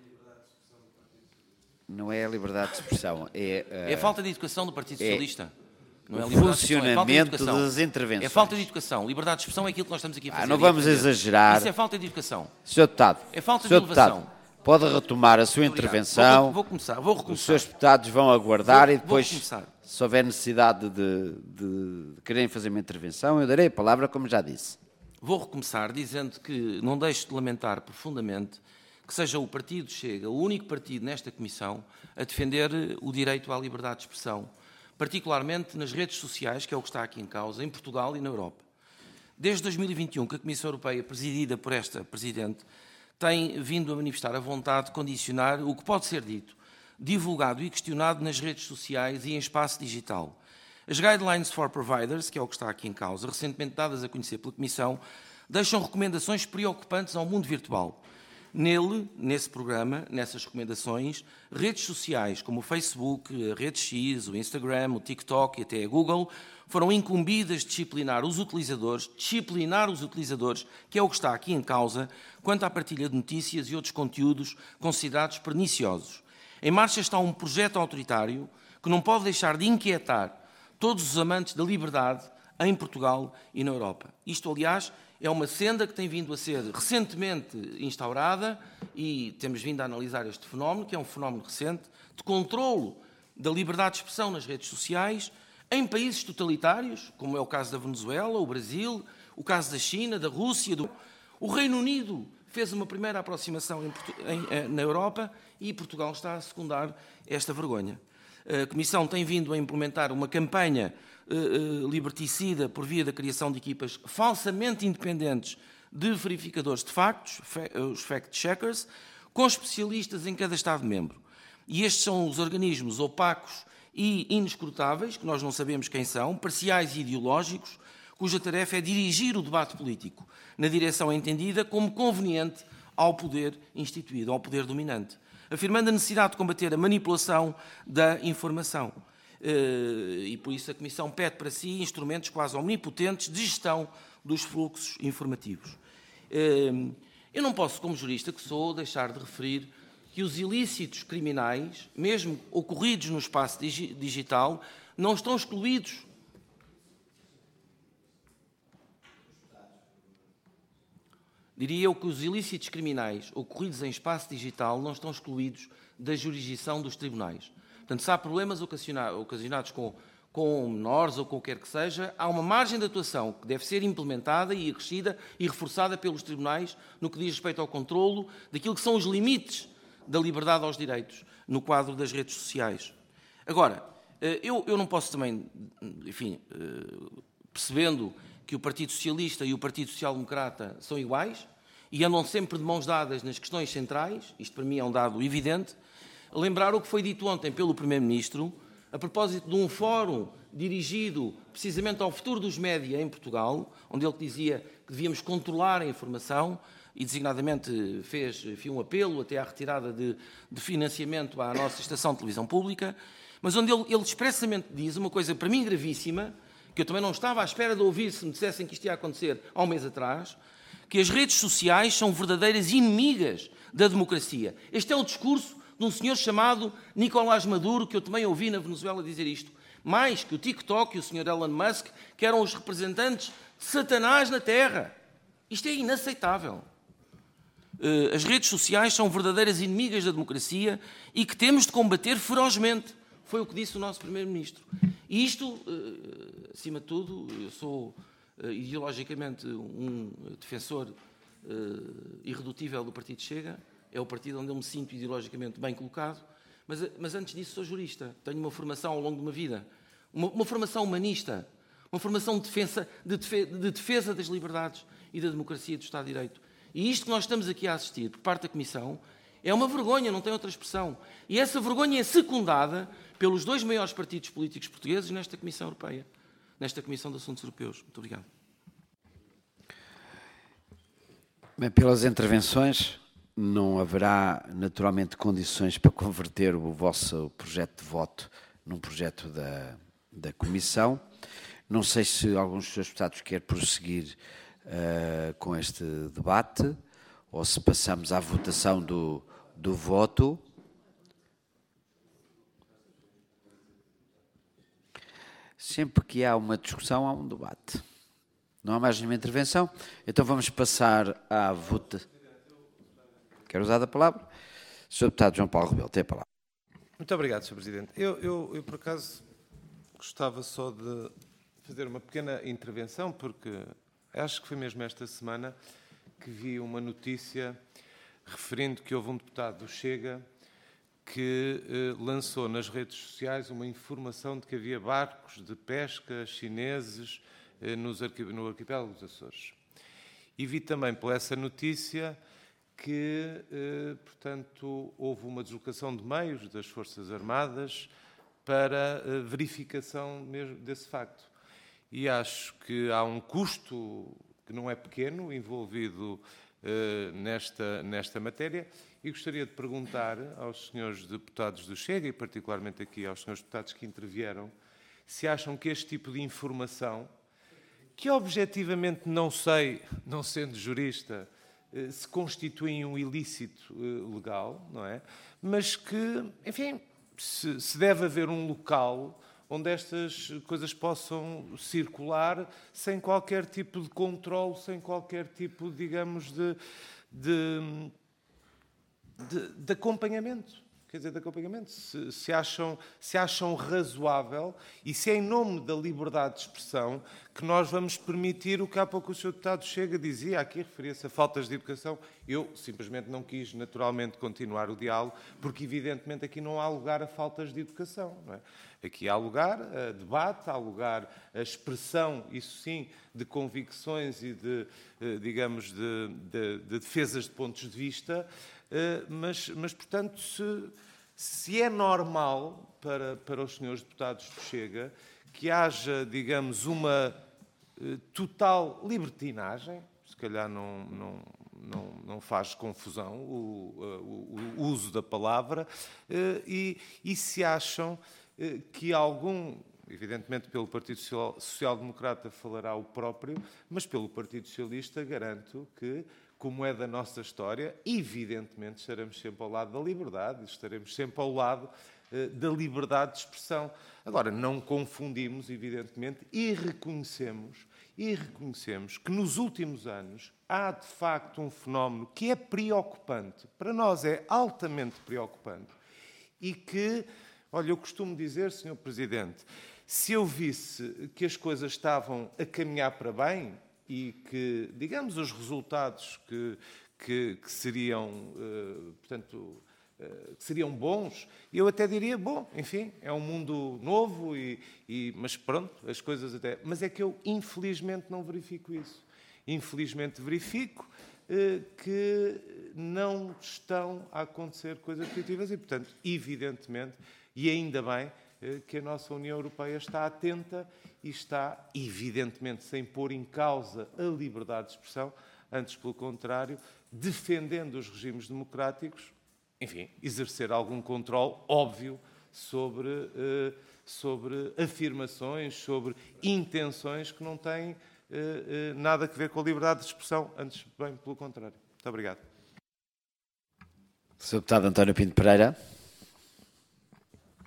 Não é a liberdade de expressão, é... Uh, é a falta de educação do Partido é Socialista. Não é o funcionamento é das intervenções. É falta de educação. Liberdade de expressão é aquilo que nós estamos aqui a fazer. Ah, não vamos exagerar. Isso é falta de educação. senhor Deputado, é falta senhor de inovação. Deputado, pode retomar a sua Obrigado. intervenção. Vou, vou começar, vou recomeçar. Os senhores deputados vão aguardar vou, e depois, se houver necessidade de, de, de quererem fazer uma intervenção, eu darei a palavra, como já disse. Vou recomeçar dizendo que não deixo de lamentar profundamente que seja o Partido Chega, o único partido nesta Comissão, a defender o direito à liberdade de expressão, particularmente nas redes sociais, que é o que está aqui em causa, em Portugal e na Europa. Desde dois mil e vinte e um que a Comissão Europeia, presidida por esta Presidente, tem vindo a manifestar a vontade de condicionar o que pode ser dito, divulgado e questionado nas redes sociais e em espaço digital. As Guidelines for Providers, que é o que está aqui em causa, recentemente dadas a conhecer pela Comissão, deixam recomendações preocupantes ao mundo virtual. Nele, nesse programa, nessas recomendações, redes sociais como o Facebook, a Rede X, o Instagram, o TikTok e até a Google foram incumbidas de disciplinar os utilizadores, disciplinar os utilizadores, que é o que está aqui em causa, quanto à partilha de notícias e outros conteúdos considerados perniciosos. Em marcha está um projeto autoritário que não pode deixar de inquietar todos os amantes da liberdade em Portugal e na Europa. Isto, aliás, é uma senda que tem vindo a ser recentemente instaurada e temos vindo a analisar este fenómeno, que é um fenómeno recente, de controlo da liberdade de expressão nas redes sociais em países totalitários, como é o caso da Venezuela, o Brasil, o caso da China, da Rússia. Do... O Reino Unido fez uma primeira aproximação em, em, na Europa e Portugal está a secundar esta vergonha. A Comissão tem vindo a implementar uma campanha uh, uh, liberticida por via da criação de equipas falsamente independentes de verificadores de factos, os fact-checkers, com especialistas em cada Estado-membro. E estes são os organismos opacos e inescrutáveis, que nós não sabemos quem são, parciais e ideológicos, cuja tarefa é dirigir o debate político na direção entendida como conveniente ao poder instituído, ao poder dominante, afirmando a necessidade de combater a manipulação da informação. E por isso a Comissão pede para si instrumentos quase omnipotentes de gestão dos fluxos informativos. Eu não posso, como jurista que sou, deixar de referir que os ilícitos criminais, mesmo ocorridos no espaço digital, não estão excluídos. Diria eu que os ilícitos criminais ocorridos em espaço digital não estão excluídos da jurisdição dos tribunais. Portanto, se há problemas ocasionados com, com menores ou com o que quer que seja, há uma margem de atuação que deve ser implementada e acrescida e reforçada pelos tribunais no que diz respeito ao controlo daquilo que são os limites da liberdade aos direitos no quadro das redes sociais. Agora, eu, eu não posso também, enfim, percebendo que o Partido Socialista e o Partido Social Democrata são iguais e andam sempre de mãos dadas nas questões centrais, isto para mim é um dado evidente, lembrar o que foi dito ontem pelo Primeiro-Ministro a propósito de um fórum dirigido precisamente ao futuro dos média em Portugal, onde ele dizia que devíamos controlar a informação e designadamente fez enfim, um apelo até à retirada de, de financiamento à nossa estação de televisão pública, mas onde ele, ele expressamente diz uma coisa para mim gravíssima, que eu também não estava à espera de ouvir se me dissessem que isto ia acontecer há um mês atrás, que as redes sociais são verdadeiras inimigas da democracia. Este é o discurso de um senhor chamado Nicolás Maduro, que eu também ouvi na Venezuela dizer isto. mais que o TikTok e o senhor Elon Musk, que eram os representantes de Satanás na Terra. Isto é inaceitável. As redes sociais são verdadeiras inimigas da democracia e que temos de combater ferozmente. Foi o que disse o nosso Primeiro-Ministro. E isto, acima de tudo, eu sou ideologicamente um defensor irredutível do Partido Chega, é o partido onde eu me sinto ideologicamente bem colocado, mas, mas antes disso sou jurista, tenho uma formação ao longo de uma vida, uma, uma formação humanista, uma formação de defesa, de, defesa, de defesa das liberdades e da democracia e do Estado de Direito. E isto que nós estamos aqui a assistir por parte da Comissão é uma vergonha, não tem outra expressão. E essa vergonha é secundada pelos dois maiores partidos políticos portugueses nesta Comissão Europeia, nesta Comissão de Assuntos Europeus. Muito obrigado. Bem, pelas intervenções, não haverá naturalmente condições para converter o vosso projeto de voto num projeto da, da Comissão. Não sei se alguns dos seus deputados quer prosseguir uh, com este debate ou se passamos à votação do, do voto. Sempre que há uma discussão, há um debate. Não há mais nenhuma intervenção? Então vamos passar à votação. Quer usar a palavra? senhor Deputado João Paulo Rebelo, tem a palavra. Muito obrigado, senhor Presidente. Eu, eu, eu, por acaso, gostava só de fazer uma pequena intervenção, porque acho que foi mesmo esta semana que vi uma notícia referindo que houve um deputado do Chega que eh, lançou nas redes sociais uma informação de que havia barcos de pesca chineses eh, nos arqui no arquipélago dos Açores. E vi também por essa notícia que, eh, portanto, houve uma deslocação de meios das Forças Armadas para eh, verificação mesmo desse facto. E acho que há um custo que não é pequeno envolvido eh, nesta, nesta matéria e gostaria de perguntar aos senhores deputados do Chega, e particularmente aqui aos senhores deputados que intervieram, se acham que este tipo de informação, que objetivamente não sei, não sendo jurista, se constitui um ilícito legal, não é? Mas que, enfim, se, se deve haver um local onde estas coisas possam circular sem qualquer tipo de controle, sem qualquer tipo, digamos, de, de, de, de acompanhamento. Quer dizer, de acompanhamento, se, se, acham, se acham razoável e se é em nome da liberdade de expressão que nós vamos permitir o que há pouco o senhor Deputado Chega dizia, aqui referia-se a faltas de educação. Eu simplesmente não quis naturalmente continuar o diálogo, porque evidentemente aqui não há lugar a faltas de educação. Não é? Aqui há lugar a debate, há lugar a expressão, isso sim, de convicções e de, digamos, de, de, de defesas de pontos de vista, mas, mas portanto, se, se é normal para, para os senhores deputados do Chega que haja, digamos, uma total libertinagem, se calhar não, não, não, não faz confusão o, o, o uso da palavra, e, e se acham que algum, evidentemente pelo Partido Social Democrata falará o próprio, mas pelo Partido Socialista garanto que, como é da nossa história, evidentemente estaremos sempre ao lado da liberdade, estaremos sempre ao lado uh, da liberdade de expressão. Agora, não confundimos, evidentemente, e reconhecemos, e reconhecemos que nos últimos anos há, de facto, um fenómeno que é preocupante, para nós é altamente preocupante, e que, olha, eu costumo dizer, senhor Presidente, se eu visse que as coisas estavam a caminhar para bem, e que, digamos, os resultados que, que, que seriam, uh, portanto, uh, que seriam bons, eu até diria, bom, enfim, é um mundo novo, e, e, mas pronto, as coisas até... Mas é que eu, infelizmente, não verifico isso. Infelizmente verifico uh, que não estão a acontecer coisas positivas e, portanto, evidentemente, e ainda bem, que a nossa União Europeia está atenta e está, evidentemente, sem pôr em causa a liberdade de expressão, antes, pelo contrário, defendendo os regimes democráticos, enfim, exercer algum controle óbvio sobre, uh, sobre afirmações, sobre intenções que não têm uh, uh, nada a ver com a liberdade de expressão, antes, bem, pelo contrário. Muito obrigado. senhor Deputado António Pinto Pereira.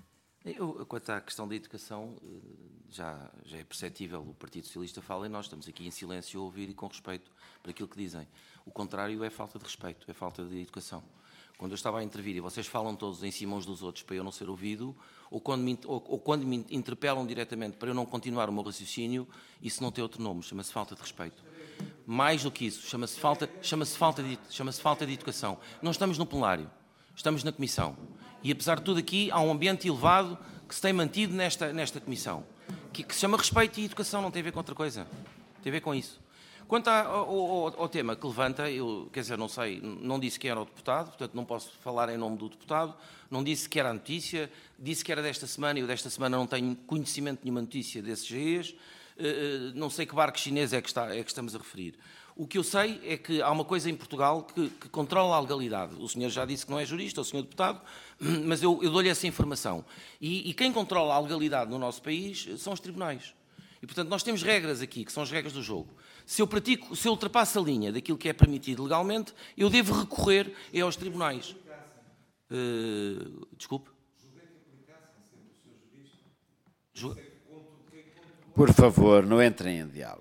Eu, quanto à questão da educação, já, já é perceptível, o Partido Socialista fala e nós estamos aqui em silêncio a ouvir e com respeito para aquilo que dizem. O contrário é falta de respeito, é falta de educação. Quando eu estava a intervir e vocês falam todos em cima uns dos outros para eu não ser ouvido, ou quando me, ou, ou quando me interpelam diretamente para eu não continuar o meu raciocínio, isso não tem outro nome, chama-se falta de respeito. Mais do que isso, chama-se falta, chama-se falta de, chama-se falta de educação. Não estamos no plenário, estamos na Comissão. E apesar de tudo aqui, há um ambiente elevado que se tem mantido nesta, nesta Comissão, que, que se chama respeito e educação, não tem a ver com outra coisa, tem a ver com isso. Quanto ao, ao, ao tema que levanta, eu, quer dizer, não sei, não disse quem era o deputado, portanto não posso falar em nome do deputado, não disse que era a notícia, disse que era desta semana, e eu desta semana não tenho conhecimento de nenhuma notícia desses G Es, não sei que barco chinês é que, está, é que estamos a referir. O que eu sei é que há uma coisa em Portugal que, que controla a legalidade. O senhor já disse que não é jurista, o senhor deputado, mas eu, eu dou-lhe essa informação. E, e quem controla a legalidade no nosso país são os tribunais. E, portanto, nós temos regras aqui, que são as regras do jogo. Se eu pratico, se eu ultrapasso a linha daquilo que é permitido legalmente, eu devo recorrer aos tribunais. Uh, desculpe? Por favor, não entrem em diálogo.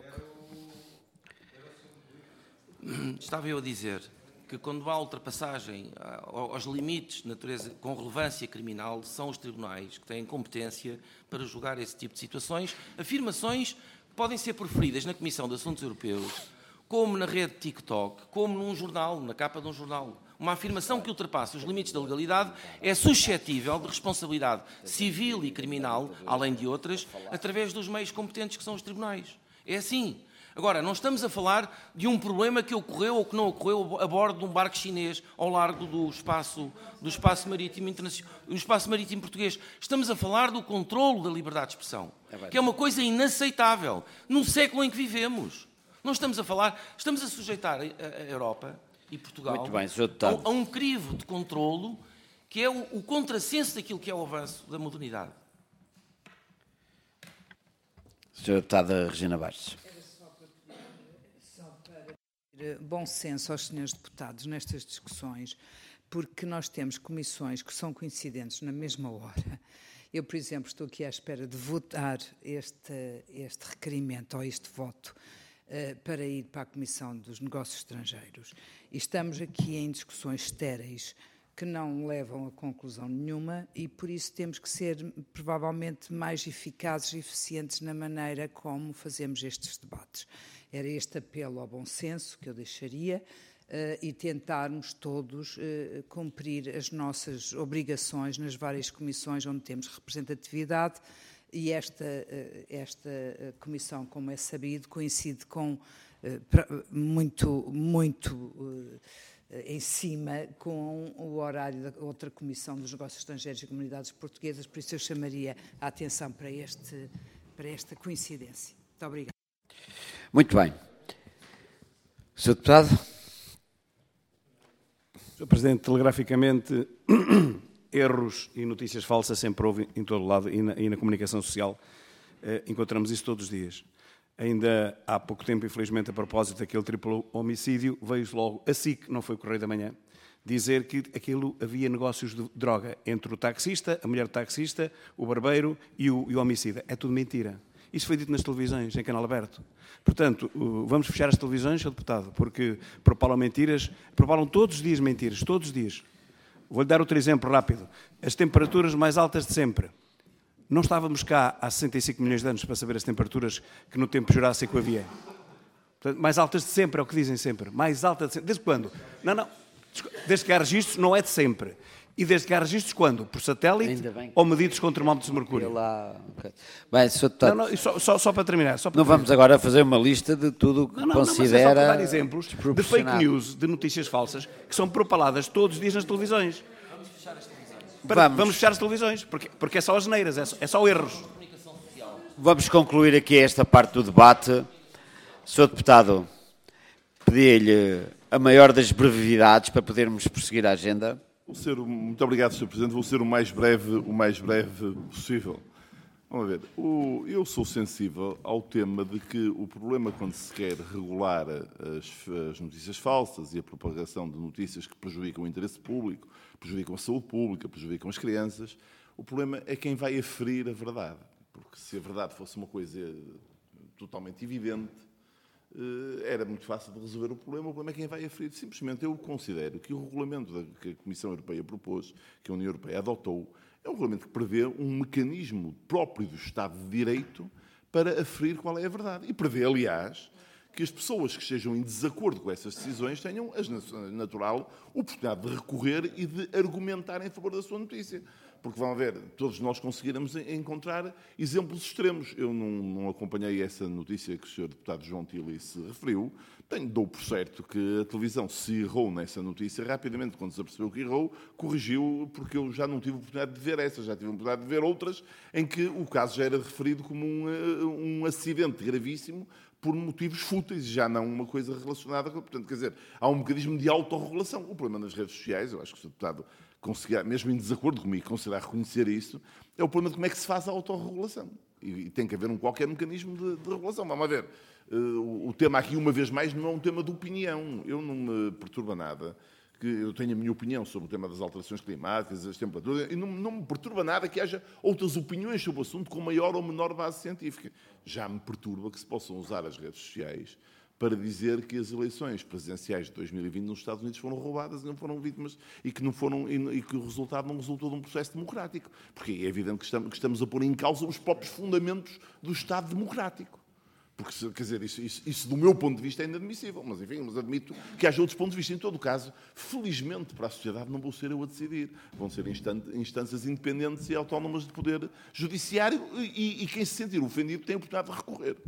Estava eu a dizer que quando há ultrapassagem aos limites de natureza com relevância criminal, são os tribunais que têm competência para julgar esse tipo de situações, afirmações que podem ser proferidas na Comissão de Assuntos Europeus, como na rede TikTok, como num jornal, na capa de um jornal. Uma afirmação que ultrapassa os limites da legalidade é suscetível de responsabilidade civil e criminal, além de outras, através dos meios competentes que são os tribunais. É assim. Agora, não estamos a falar de um problema que ocorreu ou que não ocorreu a bordo de um barco chinês ao largo do espaço, do espaço marítimo internacional, do espaço marítimo português. Estamos a falar do controlo da liberdade de expressão, que é uma coisa inaceitável no século em que vivemos. Não estamos a falar, estamos a sujeitar a, a Europa e Portugal Muito bem, a, a um crivo de controlo que é o, o contrassenso daquilo que é o avanço da modernidade. senhora Deputada Regina Bastos. Bom senso aos senhores deputados nestas discussões, porque nós temos comissões que são coincidentes na mesma hora. Eu, por exemplo, estou aqui à espera de votar este, este requerimento ou este voto uh, para ir para a Comissão dos Negócios Estrangeiros. E estamos aqui em discussões estéreis que não levam a conclusão nenhuma e, por isso, temos que ser, provavelmente, mais eficazes e eficientes na maneira como fazemos estes debates. Era este apelo ao bom senso que eu deixaria uh, e tentarmos todos uh, cumprir as nossas obrigações nas várias comissões onde temos representatividade e esta, uh, esta uh, comissão, como é sabido, coincide com uh, pra, muito, muito uh, em cima com o horário da outra Comissão dos Negócios Estrangeiros e Comunidades Portuguesas, por isso eu chamaria a atenção para, este, para esta coincidência. Muito obrigada. Muito bem. senhor Deputado. senhor Presidente, telegraficamente, erros e notícias falsas sempre houve em todo o lado e na, e na comunicação social. Eh, encontramos isso todos os dias. Ainda há pouco tempo, infelizmente, a propósito daquele triplo homicídio, veio logo a S I C, não foi o Correio da Manhã, dizer que aquilo havia negócios de droga entre o taxista, a mulher do taxista, o barbeiro e o, e o homicida. É tudo mentira. Isso foi dito nas televisões, em canal aberto. Portanto, vamos fechar as televisões, senhor Deputado, porque propalam mentiras, propalam todos os dias mentiras, todos os dias. Vou-lhe dar outro exemplo rápido. As temperaturas mais altas de sempre. Não estávamos cá há sessenta e cinco milhões de anos para saber as temperaturas que no tempo Jurássico havia. Portanto, mais altas de sempre, é o que dizem sempre. Mais altas de sempre. Desde quando? Não, não. Desde que há registros, não é de sempre. E desde que há registros, quando? Por satélite ou medidos com termómetros de mercúrio? Lá... Okay. Bem, senhor Deputado... Não, não, só, só, só para terminar. Só para não terminar. vamos agora fazer uma lista de tudo o que não, não, considera... Não, mas é só para dar exemplos de fake news, de notícias falsas, que são propaladas todos os dias nas televisões. Vamos fechar as televisões. Para, vamos. vamos fechar as televisões, porque, porque é só as neiras, é só, é só erros. Vamos concluir aqui esta parte do debate. senhor Deputado, pedi-lhe a maior das brevidades para podermos prosseguir a agenda. Vou ser, muito obrigado, senhor Presidente. Vou ser o mais breve, o mais breve possível. Vamos ver. O, eu sou sensível ao tema de que o problema, quando se quer regular as, as notícias falsas e a propagação de notícias que prejudicam o interesse público, prejudicam a saúde pública, prejudicam as crianças, O problema é quem vai aferir a verdade, porque se a verdade fosse uma coisa totalmente evidente, era muito fácil de resolver o problema. O problema é quem vai aferir. Simplesmente eu considero que o regulamento que a Comissão Europeia propôs, que a União Europeia adotou, é um regulamento que prevê um mecanismo próprio do Estado de Direito para aferir qual é a verdade. E prevê, aliás, que as pessoas que estejam em desacordo com essas decisões tenham, a natural, oportunidade de recorrer e de argumentar em favor da sua notícia. Porque, vão ver, todos nós conseguiremos encontrar exemplos extremos. Eu não, não acompanhei essa notícia que o senhor deputado João Tili se referiu. Tenho, dou por certo que a televisão se errou nessa notícia rapidamente, quando se apercebeu que errou, corrigiu, porque eu já não tive a oportunidade de ver essa, já tive a oportunidade de ver outras, em que o caso já era referido como um, um acidente gravíssimo, por motivos fúteis, já não uma coisa relacionada com... Portanto, quer dizer, há um mecanismo de autorregulação. O problema nas redes sociais, eu acho que o senhor deputado conseguir, mesmo em desacordo comigo, considerar reconhecer isso, é o problema de como é que se faz a autorregulação. E, e tem que haver um qualquer mecanismo de, de regulação. Vamos a ver. Uh, o, o tema aqui, uma vez mais, não é um tema de opinião. Eu não me perturba nada. Que eu tenho a minha opinião sobre o tema das alterações climáticas, as temperaturas, e não, não me perturba nada que haja outras opiniões sobre o assunto com maior ou menor base científica. Já me perturba que se possam usar as redes sociais para dizer que as eleições presidenciais de dois mil e vinte nos Estados Unidos foram roubadas e não foram vítimas e que, não foram, e que o resultado não resultou de um processo democrático. Porque é evidente que estamos, que estamos a pôr em causa os próprios fundamentos do Estado democrático. Porque, quer dizer, isso, isso, isso do meu ponto de vista é inadmissível, mas enfim, mas admito que haja outros pontos de vista. Em todo o caso, felizmente para a sociedade não vou ser eu a decidir. Vão ser instâncias independentes e autónomas de poder judiciário e, e quem se sentir ofendido tem a oportunidade de recorrer.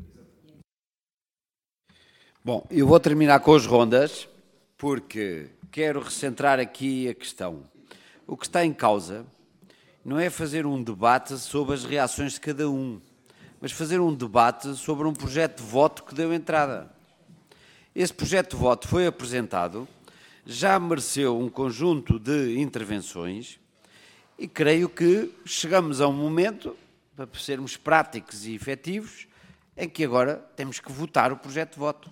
Bom, eu vou terminar com as rondas, porque quero recentrar aqui a questão. O que está em causa não é fazer um debate sobre as reações de cada um, mas fazer um debate sobre um projeto de voto que deu entrada. Esse projeto de voto foi apresentado, já mereceu um conjunto de intervenções e creio que chegamos a um momento, para sermos práticos e efetivos, em que agora temos que votar o projeto de voto.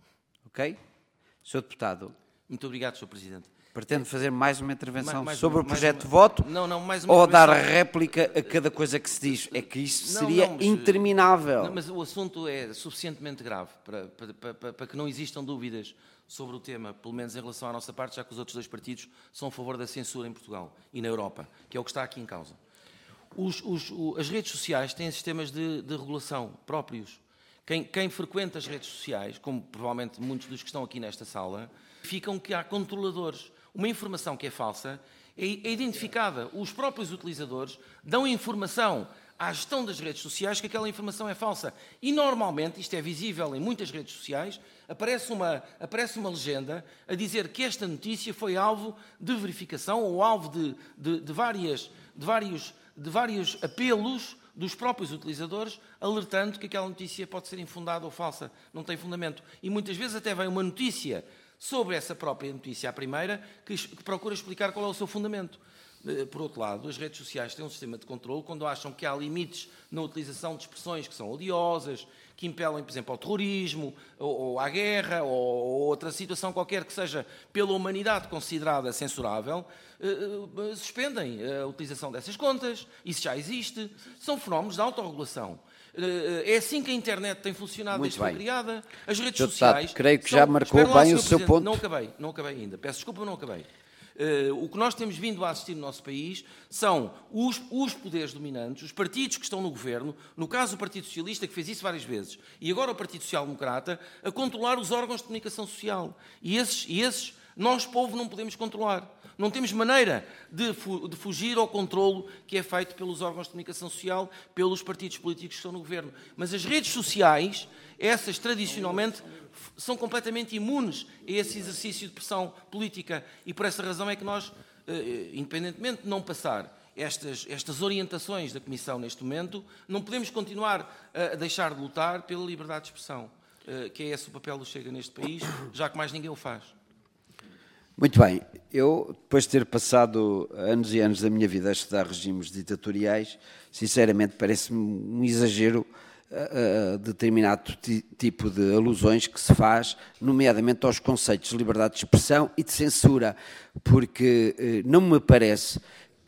Ok? senhor Deputado. Muito obrigado, senhor Presidente. Pretende fazer mais uma intervenção mais, mais sobre uma, o projeto uma, de voto? Não, não, mais uma ou intervenção. dar réplica a cada coisa que se diz? É que isto não, seria não, mas, interminável. Não, mas o assunto é suficientemente grave para, para, para, para que não existam dúvidas sobre o tema, pelo menos em relação à nossa parte, já que os outros dois partidos são a favor da censura em Portugal e na Europa, que é o que está aqui em causa. Os, os, as redes sociais têm sistemas de, de regulação próprios. Quem, quem frequenta as redes sociais, como provavelmente muitos dos que estão aqui nesta sala, ficam que há controladores. Uma informação que é falsa é, é identificada. Os próprios utilizadores dão informação à gestão das redes sociais que aquela informação é falsa. E, normalmente, isto é visível em muitas redes sociais, aparece uma, aparece uma legenda a dizer que esta notícia foi alvo de verificação ou alvo de, de, de, várias, de, vários, de vários apelos dos próprios utilizadores, alertando que aquela notícia pode ser infundada ou falsa, não tem fundamento. E, muitas vezes, até vem uma notícia sobre essa própria notícia, a primeira, que, que procura explicar qual é o seu fundamento. Por outro lado, as redes sociais têm um sistema de controle quando acham que há limites na utilização de expressões que são odiosas, que impelem, por exemplo, ao terrorismo, ou, ou à guerra, ou, ou outra situação qualquer que seja pela humanidade considerada censurável, eh, suspendem a utilização dessas contas. Isso já existe. São fenómenos de autorregulação. É assim que a internet tem funcionado desde que foi criada. As redes Deputado, sociais... creio que são... já marcou lá, bem o seu ponto. Não acabei, não acabei ainda. Peço desculpa, não acabei. Uh, o que nós temos vindo a assistir no nosso país são os, os poderes dominantes, os partidos que estão no governo, no caso o Partido Socialista, que fez isso várias vezes, e agora o Partido Social Democrata, a controlar os órgãos de comunicação social. E esses, e esses nós, povo, não podemos controlar. Não temos maneira de, fu de fugir ao controlo que é feito pelos órgãos de comunicação social, pelos partidos políticos que estão no governo. Mas as redes sociais, essas tradicionalmente, são completamente imunes a esse exercício de pressão política. E por essa razão é que nós, independentemente de não passar estas, estas orientações da Comissão neste momento, não podemos continuar a deixar de lutar pela liberdade de expressão, que é esse o papel do Chega neste país, já que mais ninguém o faz. Muito bem. Eu, depois de ter passado anos e anos da minha vida a estudar regimes ditatoriais, sinceramente parece-me um exagero a, a determinado tipo de alusões que se faz, nomeadamente aos conceitos de liberdade de expressão e de censura, porque eh, não me parece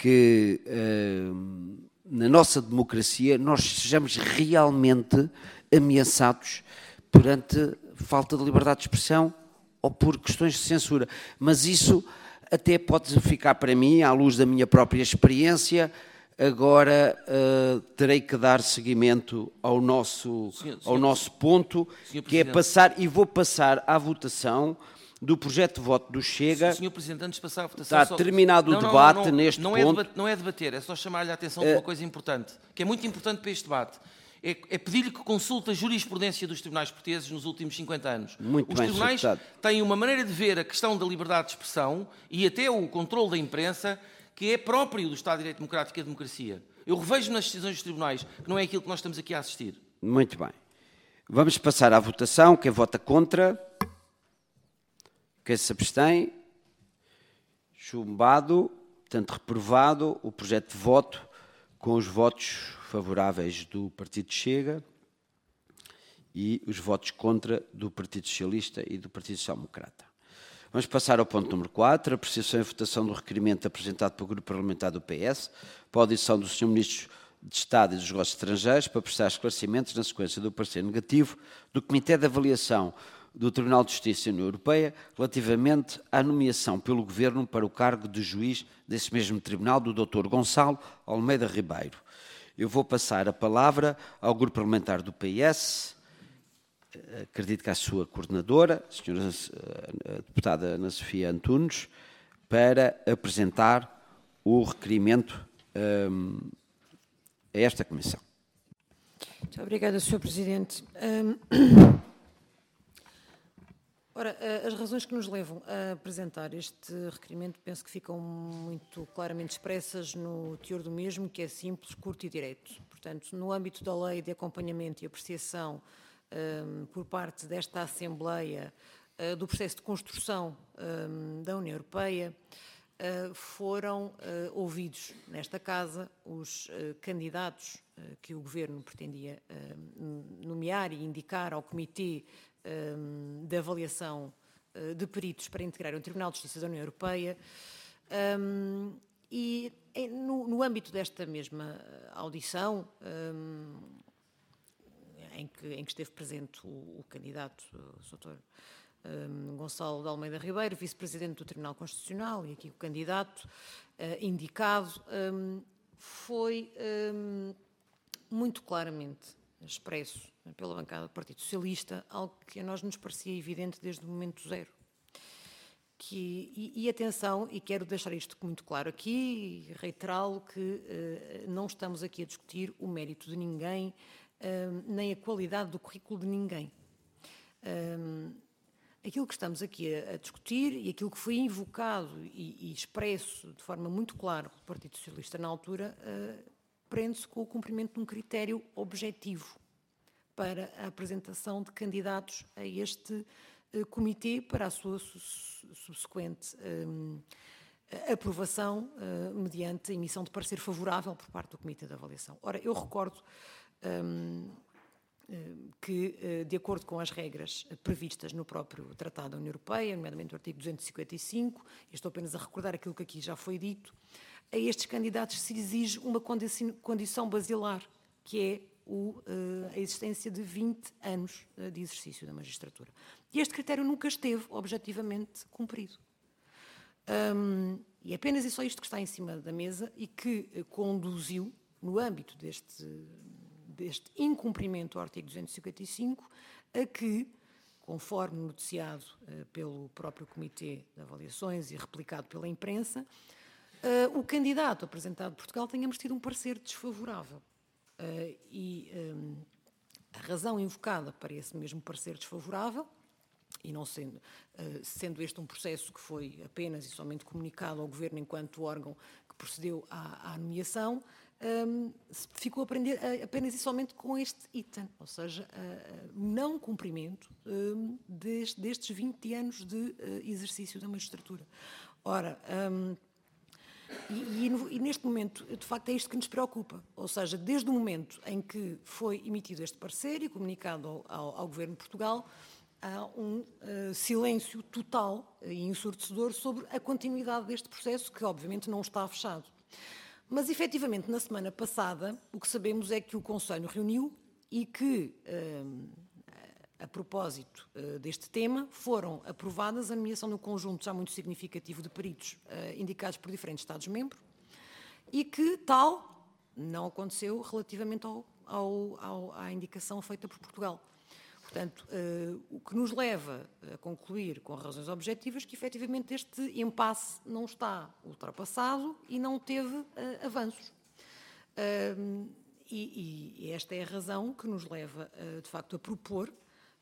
que uh, na nossa democracia nós sejamos realmente ameaçados perante falta de liberdade de expressão ou por questões de censura. Mas isso até pode ficar para mim, à luz da minha própria experiência. Agora uh, terei que dar seguimento ao nosso, senhor, senhor, ao nosso ponto, que é passar, e vou passar à votação do projeto de voto do Chega. senhor Presidente, antes de passar à votação... Está só... terminado não, o não, debate não, não, neste não ponto. É debater, não é debater, é só chamar-lhe a atenção para uh, uma coisa importante, que é muito importante para este debate. É, é pedir-lhe que consulte a jurisprudência dos tribunais portugueses nos últimos cinquenta anos. Muito Os bem, tribunais deputado. têm uma maneira de ver a questão da liberdade de expressão e até o controle da imprensa que é próprio do Estado de Direito Democrático e da democracia. Eu revejo nas decisões dos tribunais que não é aquilo que nós estamos aqui a assistir. Muito bem. Vamos passar à votação. Quem vota contra? Quem se abstém? Chumbado, portanto reprovado, o projeto de voto com os votos favoráveis do Partido Chega e os votos contra do Partido Socialista e do Partido Social Democrata. Vamos passar ao ponto número quatro, apreciação e votação do requerimento apresentado pelo Grupo Parlamentar do P S para a audição do senhor Ministro de Estado e dos Negócios Estrangeiros para prestar esclarecimentos na sequência do parecer negativo do Comitê de Avaliação do Tribunal de Justiça da União Europeia relativamente à nomeação pelo Governo para o cargo de juiz desse mesmo Tribunal do doutor Gonçalo Almeida Ribeiro. Eu vou passar a palavra ao Grupo Parlamentar do P S, acredito que à sua coordenadora, a senhora a deputada Ana Sofia Antunes, para apresentar o requerimento um, a esta Comissão. Muito obrigada, senhor Presidente. Um... Ora, as razões que nos levam a apresentar este requerimento penso que ficam muito claramente expressas no teor do mesmo, que é simples, curto e direto. Portanto, no âmbito da lei de acompanhamento e apreciação um, por parte desta Assembleia uh, do processo de construção um, da União Europeia, uh, foram uh, ouvidos nesta Casa os uh, candidatos uh, que o Governo pretendia uh, nomear e indicar ao Comitê de avaliação de peritos para integrar o Tribunal de Justiça da União Europeia um, e no, no âmbito desta mesma audição um, em, que, em que esteve presente o, o candidato, o doutor um, Gonçalo de Almeida Ribeiro, vice-presidente do Tribunal Constitucional, e aqui o candidato uh, indicado, um, foi um, muito claramente expresso pela bancada do Partido Socialista, algo que a nós nos parecia evidente desde o momento zero. Que, e, e atenção, e quero deixar isto muito claro aqui, e reiterá-lo, que uh, não estamos aqui a discutir o mérito de ninguém, uh, nem a qualidade do currículo de ninguém. Um, aquilo que estamos aqui a, a discutir e aquilo que foi invocado e, e expresso de forma muito clara pelo Partido Socialista na altura, uh, prende-se com o cumprimento de um critério objetivo para a apresentação de candidatos a este uh, comitê para a sua su subsequente um, aprovação uh, mediante a emissão de parecer favorável por parte do Comitê de Avaliação. Ora, eu recordo um, que, uh, de acordo com as regras previstas no próprio Tratado da União Europeia, nomeadamente o artigo duzentos e cinquenta e cinco, e estou apenas a recordar aquilo que aqui já foi dito, a estes candidatos se exige uma condição basilar, que é o, a existência de vinte anos de exercício da magistratura. E este critério nunca esteve objetivamente cumprido. Um, e é apenas e só isto que está em cima da mesa e que conduziu, no âmbito deste, deste incumprimento ao artigo duzentos e cinquenta e cinco, a que, conforme noticiado uh, pelo próprio Comitê de Avaliações e replicado pela imprensa, Uh, o candidato apresentado por Portugal tenhamos tido um parecer desfavorável. Uh, e um, a razão invocada para esse mesmo parecer desfavorável, e não sendo, uh, sendo este um processo que foi apenas e somente comunicado ao Governo enquanto órgão que procedeu à, à nomeação, um, ficou a aprender uh, apenas e somente com este item, ou seja, uh, não cumprimento um, deste, destes vinte anos de uh, exercício da magistratura. Ora, um, E, e, no, e neste momento, de facto, é isto que nos preocupa. Ou seja, desde o momento em que foi emitido este parecer e comunicado ao, ao, ao Governo de Portugal, há um uh, silêncio total e ensurdecedor sobre a continuidade deste processo, que obviamente não está fechado. Mas, efetivamente, na semana passada, o que sabemos é que o Conselho reuniu e que, a propósito deste tema, foram aprovadas a nomeação de um conjunto já muito significativo de peritos indicados por diferentes Estados-membros e que tal não aconteceu relativamente ao, ao, ao, à indicação feita por Portugal. Portanto, o que nos leva a concluir, com razões objetivas, que efetivamente este impasse não está ultrapassado e não teve avanços. E, e esta é a razão que nos leva, de facto, a propor,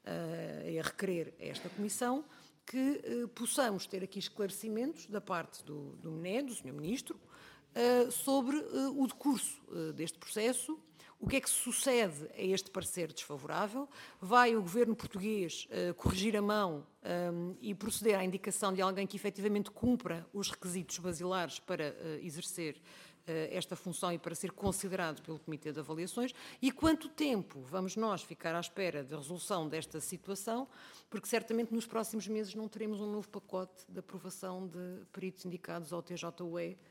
a requerer a esta Comissão, que possamos ter aqui esclarecimentos da parte do, do M N E, do senhor Ministro, sobre o decurso deste processo, o que é que sucede a este parecer desfavorável. Vai o Governo português corrigir a mão e proceder à indicação de alguém que efetivamente cumpra os requisitos basilares para exercer esta função e para ser considerado pelo Comitê de Avaliações, e quanto tempo vamos nós ficar à espera da resolução desta situação, porque certamente nos próximos meses não teremos um novo pacote de aprovação de peritos indicados ao T J U E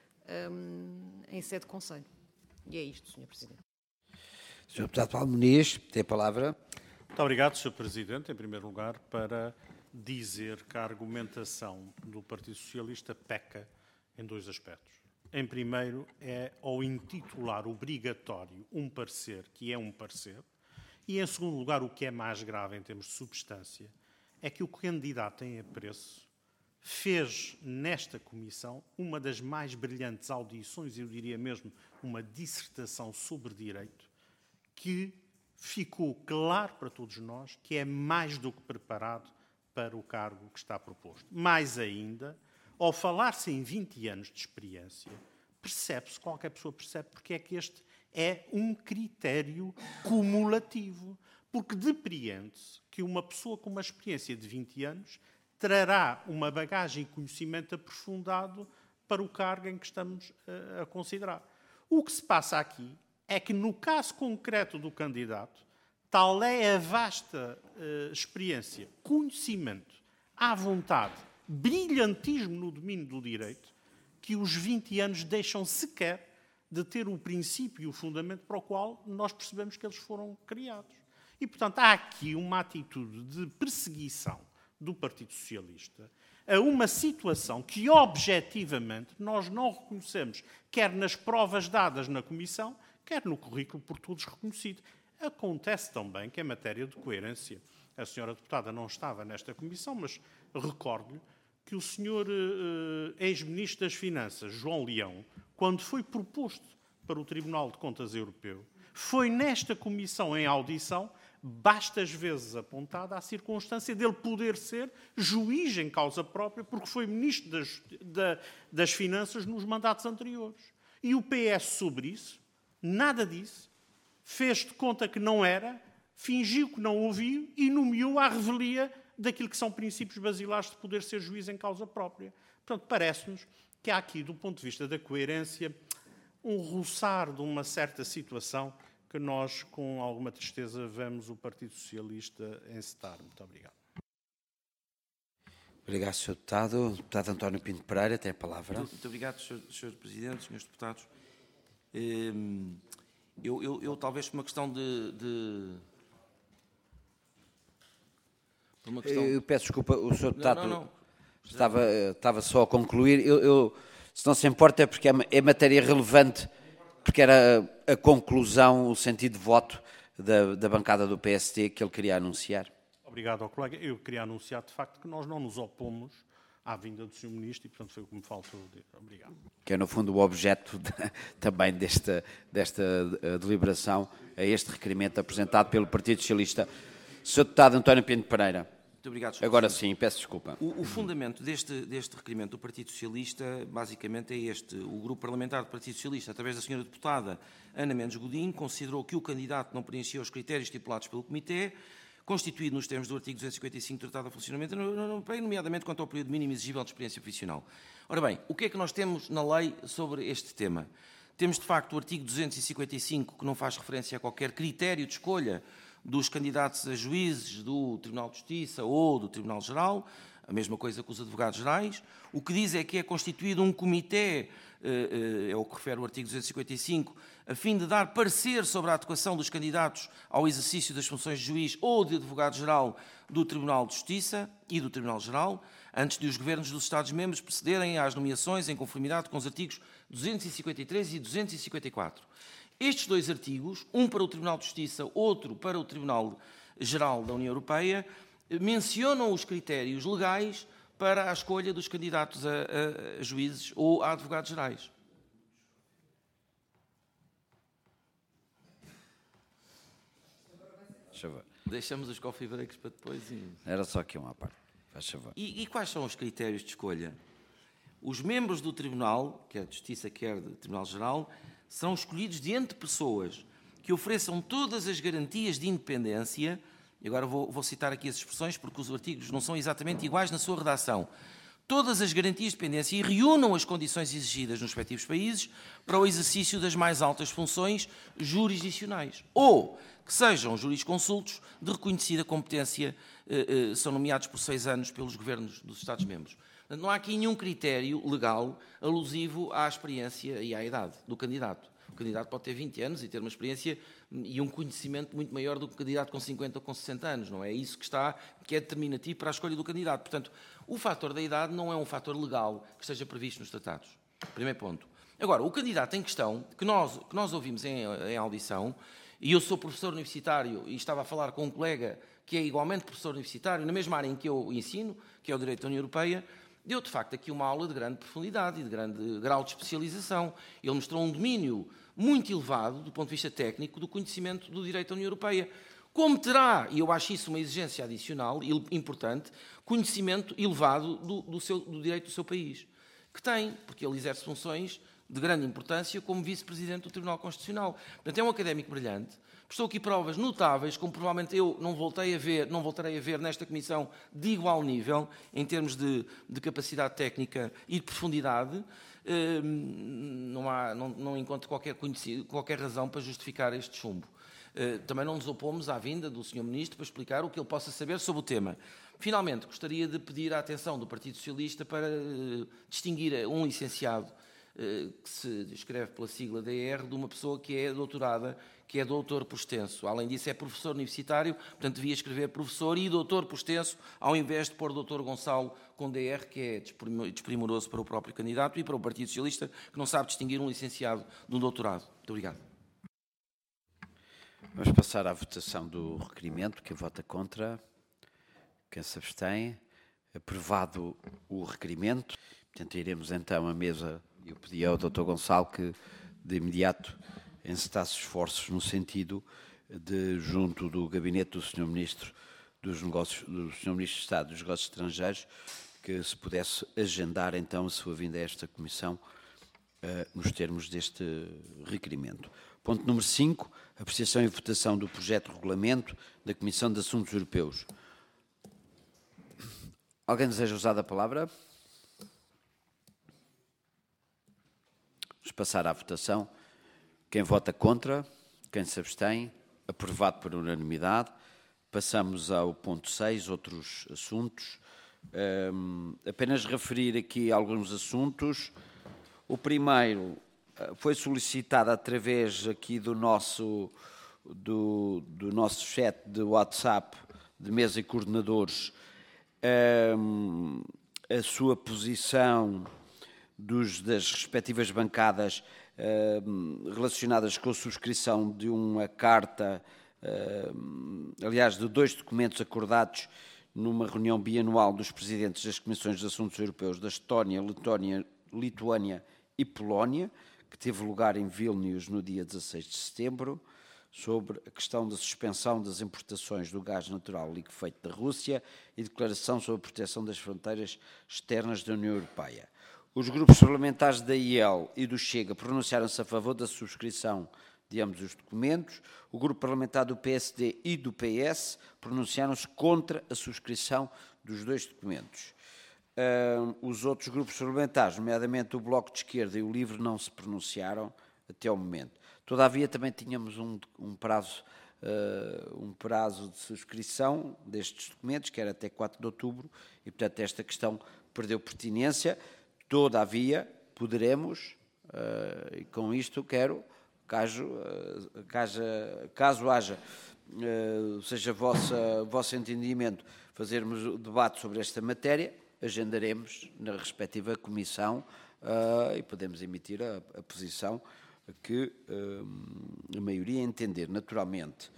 um, em sede de Conselho. E é isto, senhor Presidente. senhor Deputado Paulo Muniz, tem a palavra. Muito obrigado, senhor Presidente. Em primeiro lugar, para dizer que a argumentação do Partido Socialista peca em dois aspectos. Em primeiro, é ao intitular obrigatório um parecer, que é um parecer, e em segundo lugar, o que é mais grave em termos de substância, é que o candidato em apreço fez nesta comissão uma das mais brilhantes audições, eu diria mesmo uma dissertação sobre direito, que ficou claro para todos nós que é mais do que preparado para o cargo que está proposto. Mais ainda, ao falar-se em vinte anos de experiência, percebe-se, qualquer pessoa percebe, porque é que este é um critério cumulativo. Porque depreende-se que uma pessoa com uma experiência de vinte anos trará uma bagagem e conhecimento aprofundado para o cargo em que estamos a considerar. O que se passa aqui é que, no caso concreto do candidato, tal é a vasta uh, experiência, conhecimento, à vontade, brilhantismo no domínio do direito, que os vinte anos deixam sequer de ter o princípio e o fundamento para o qual nós percebemos que eles foram criados. E, portanto, há aqui uma atitude de perseguição do Partido Socialista a uma situação que, objetivamente, nós não reconhecemos, quer nas provas dadas na Comissão, quer no currículo por todos reconhecido. Acontece também que, em matéria de coerência, a senhora deputada não estava nesta Comissão, mas recordo-lhe que o senhor uh, ex-ministro das Finanças, João Leão, quando foi proposto para o Tribunal de Contas Europeu, foi nesta Comissão em audição, bastas vezes apontada, a circunstância dele poder ser juiz em causa própria, porque foi ministro das, da, das Finanças nos mandatos anteriores. E o P S, sobre isso, nada disse, fez de conta que não era, fingiu que não ouviu e nomeou à revelia daquilo que são princípios basilares de poder ser juiz em causa própria. Portanto, parece-nos que há aqui, do ponto de vista da coerência, um roçar de uma certa situação que nós, com alguma tristeza, vemos o Partido Socialista encetar. Muito obrigado. Obrigado, senhor Deputado. Deputado António Pinto Pereira, tem a palavra. Muito, muito obrigado, senhor Presidente, senhores Deputados. Eu, eu, eu talvez por uma questão de... de... Por uma questão... Eu peço desculpa, o senhor Deputado não, não, não. Estava, estava só a concluir. Eu, eu, se não se importa, é porque é, é matéria relevante, porque era a, a conclusão, o sentido de voto da, da bancada do P S T que ele queria anunciar. Obrigado ao colega. Eu queria anunciar, de facto, que nós não nos opomos à vinda do senhor Ministro e, portanto, foi o que me faltou. Obrigado. Que é, no fundo, o objeto de, também desta, desta deliberação, a este requerimento apresentado pelo Partido Socialista. senhor Deputado António Pinto Pereira. Muito obrigado, senhor Agora Presidente. sim, peço desculpa. O, o fundamento deste, deste requerimento do Partido Socialista, basicamente, é este. O Grupo Parlamentar do Partido Socialista, através da senhora deputada Ana Mendes Godinho, considerou que o candidato não preenchia os critérios estipulados pelo Comitê, constituído nos termos do artigo duzentos e cinquenta e cinco do Tratado de Funcionamento da União Europeia, nomeadamente quanto ao período mínimo exigível de experiência profissional. Ora bem, o que é que nós temos na lei sobre este tema? Temos, de facto, o artigo duzentos e cinquenta e cinco, que não faz referência a qualquer critério de escolha dos candidatos a juízes do Tribunal de Justiça ou do Tribunal Geral. a mesma coisa que os advogados-gerais. O que diz é que é constituído um comitê, é o que refere o artigo duzentos e cinquenta e cinco, a fim de dar parecer sobre a adequação dos candidatos ao exercício das funções de juiz ou de advogado-geral do Tribunal de Justiça e do Tribunal-Geral, antes de os governos dos Estados-membros procederem às nomeações em conformidade com os artigos duzentos e cinquenta e três e duzentos e cinquenta e quatro. Estes dois artigos, um para o Tribunal de Justiça, outro para o Tribunal-Geral da União Europeia, mencionam os critérios legais para a escolha dos candidatos a, a, a juízes ou a advogados gerais. Deixamos os coffee breaks para depois. E... Era só aqui uma parte. Faz favor. E, e quais são os critérios de escolha? Os membros do Tribunal, quer de Justiça, quer de Tribunal Geral, serão escolhidos de entre pessoas que ofereçam todas as garantias de independência. E agora vou, vou citar aqui as expressões porque os artigos não são exatamente iguais na sua redação. Todas as garantias de dependência e reúnam as condições exigidas nos respectivos países para o exercício das mais altas funções jurisdicionais. Ou que sejam jurisconsultos de reconhecida competência, eh, eh, são nomeados por seis anos pelos governos dos Estados-membros. Não há aqui nenhum critério legal alusivo à experiência e à idade do candidato. O candidato pode ter vinte anos e ter uma experiência e um conhecimento muito maior do que o candidato com cinquenta ou com sessenta anos. Não é isso que está, que é determinativo para a escolha do candidato. Portanto, o fator da idade não é um fator legal que esteja previsto nos tratados. Primeiro ponto. Agora, o candidato em questão, que nós, que nós ouvimos em, em audição, e eu sou professor universitário e estava a falar com um colega que é igualmente professor universitário, na mesma área em que eu ensino, que é o Direito da União Europeia, deu de facto aqui uma aula de grande profundidade e de grande grau de especialização. Ele mostrou um domínio muito elevado, do ponto de vista técnico, do conhecimento do direito da União Europeia. Como terá, e eu acho isso uma exigência adicional, importante, conhecimento elevado do, do, seu, do direito do seu país. Que tem, porque ele exerce funções de grande importância como vice-presidente do Tribunal Constitucional. Portanto, é um académico brilhante. Prestou aqui provas notáveis, como provavelmente eu não voltei a ver, não voltarei a ver nesta comissão de igual nível, em termos de, de capacidade técnica e de profundidade. Não, há, não, não encontro qualquer, qualquer razão para justificar este chumbo. Também não nos opomos à vinda do senhor Ministro para explicar o que ele possa saber sobre o tema. Finalmente, gostaria de pedir a atenção do Partido Socialista para distinguir um licenciado que se escreve pela sigla D R de uma pessoa que é doutorada, que é doutor por extenso. Além disso, é professor universitário, portanto, devia escrever professor e doutor por extenso, ao invés de pôr doutor Gonçalo com D R, que é desprimoroso para o próprio candidato e para o Partido Socialista, que não sabe distinguir um licenciado de um doutorado. Muito obrigado. Vamos passar à votação do requerimento. Quem vota contra? Quem se abstém? Aprovado o requerimento. Portanto, iremos então à mesa. Eu pedi ao doutor Gonçalo que, de imediato, encetasse esforços no sentido de, junto do gabinete do senhor Ministro dos Negócios, do senhor Ministro de Estado dos Negócios Estrangeiros, que se pudesse agendar então a sua vinda a esta comissão uh, nos termos deste requerimento. Ponto número cinco, apreciação e votação do projeto de regulamento da Comissão de Assuntos Europeus. Alguém deseja usar a palavra? Vamos passar à votação. Quem vota contra? Quem se abstém? Aprovado por unanimidade. Passamos ao ponto seis, outros assuntos. Um, apenas referir aqui alguns assuntos. O primeiro foi solicitado através aqui do nosso, do, do nosso chat de WhatsApp de mesa e coordenadores um, a sua posição dos, das respectivas bancadas uh, relacionadas com a subscrição de uma carta, uh, aliás, de dois documentos acordados numa reunião bianual dos presidentes das Comissões de Assuntos Europeus da Estónia, Letónia, Lituânia e Polónia, que teve lugar em Vilnius no dia dezasseis de setembro, sobre a questão da suspensão das importações do gás natural liquefeito da Rússia e declaração sobre a proteção das fronteiras externas da União Europeia. Os grupos parlamentares da I E L e do Chega pronunciaram-se a favor da subscrição de ambos os documentos. O grupo parlamentar do P S D e do P S pronunciaram-se contra a subscrição dos dois documentos. Uh, os outros grupos parlamentares, nomeadamente o Bloco de Esquerda e o LIVRE, não se pronunciaram até ao momento. Todavia, também tínhamos um, um prazo uh, um prazo de subscrição destes documentos, que era até quatro de outubro, e, portanto, esta questão perdeu pertinência. Todavia, poderemos, uh, e com isto quero, caso, uh, caso, caso haja, uh, seja vossa, vosso entendimento, fazermos o debate sobre esta matéria, agendaremos na respectiva comissão uh, e podemos emitir a, a posição que uh, a maioria entender, naturalmente.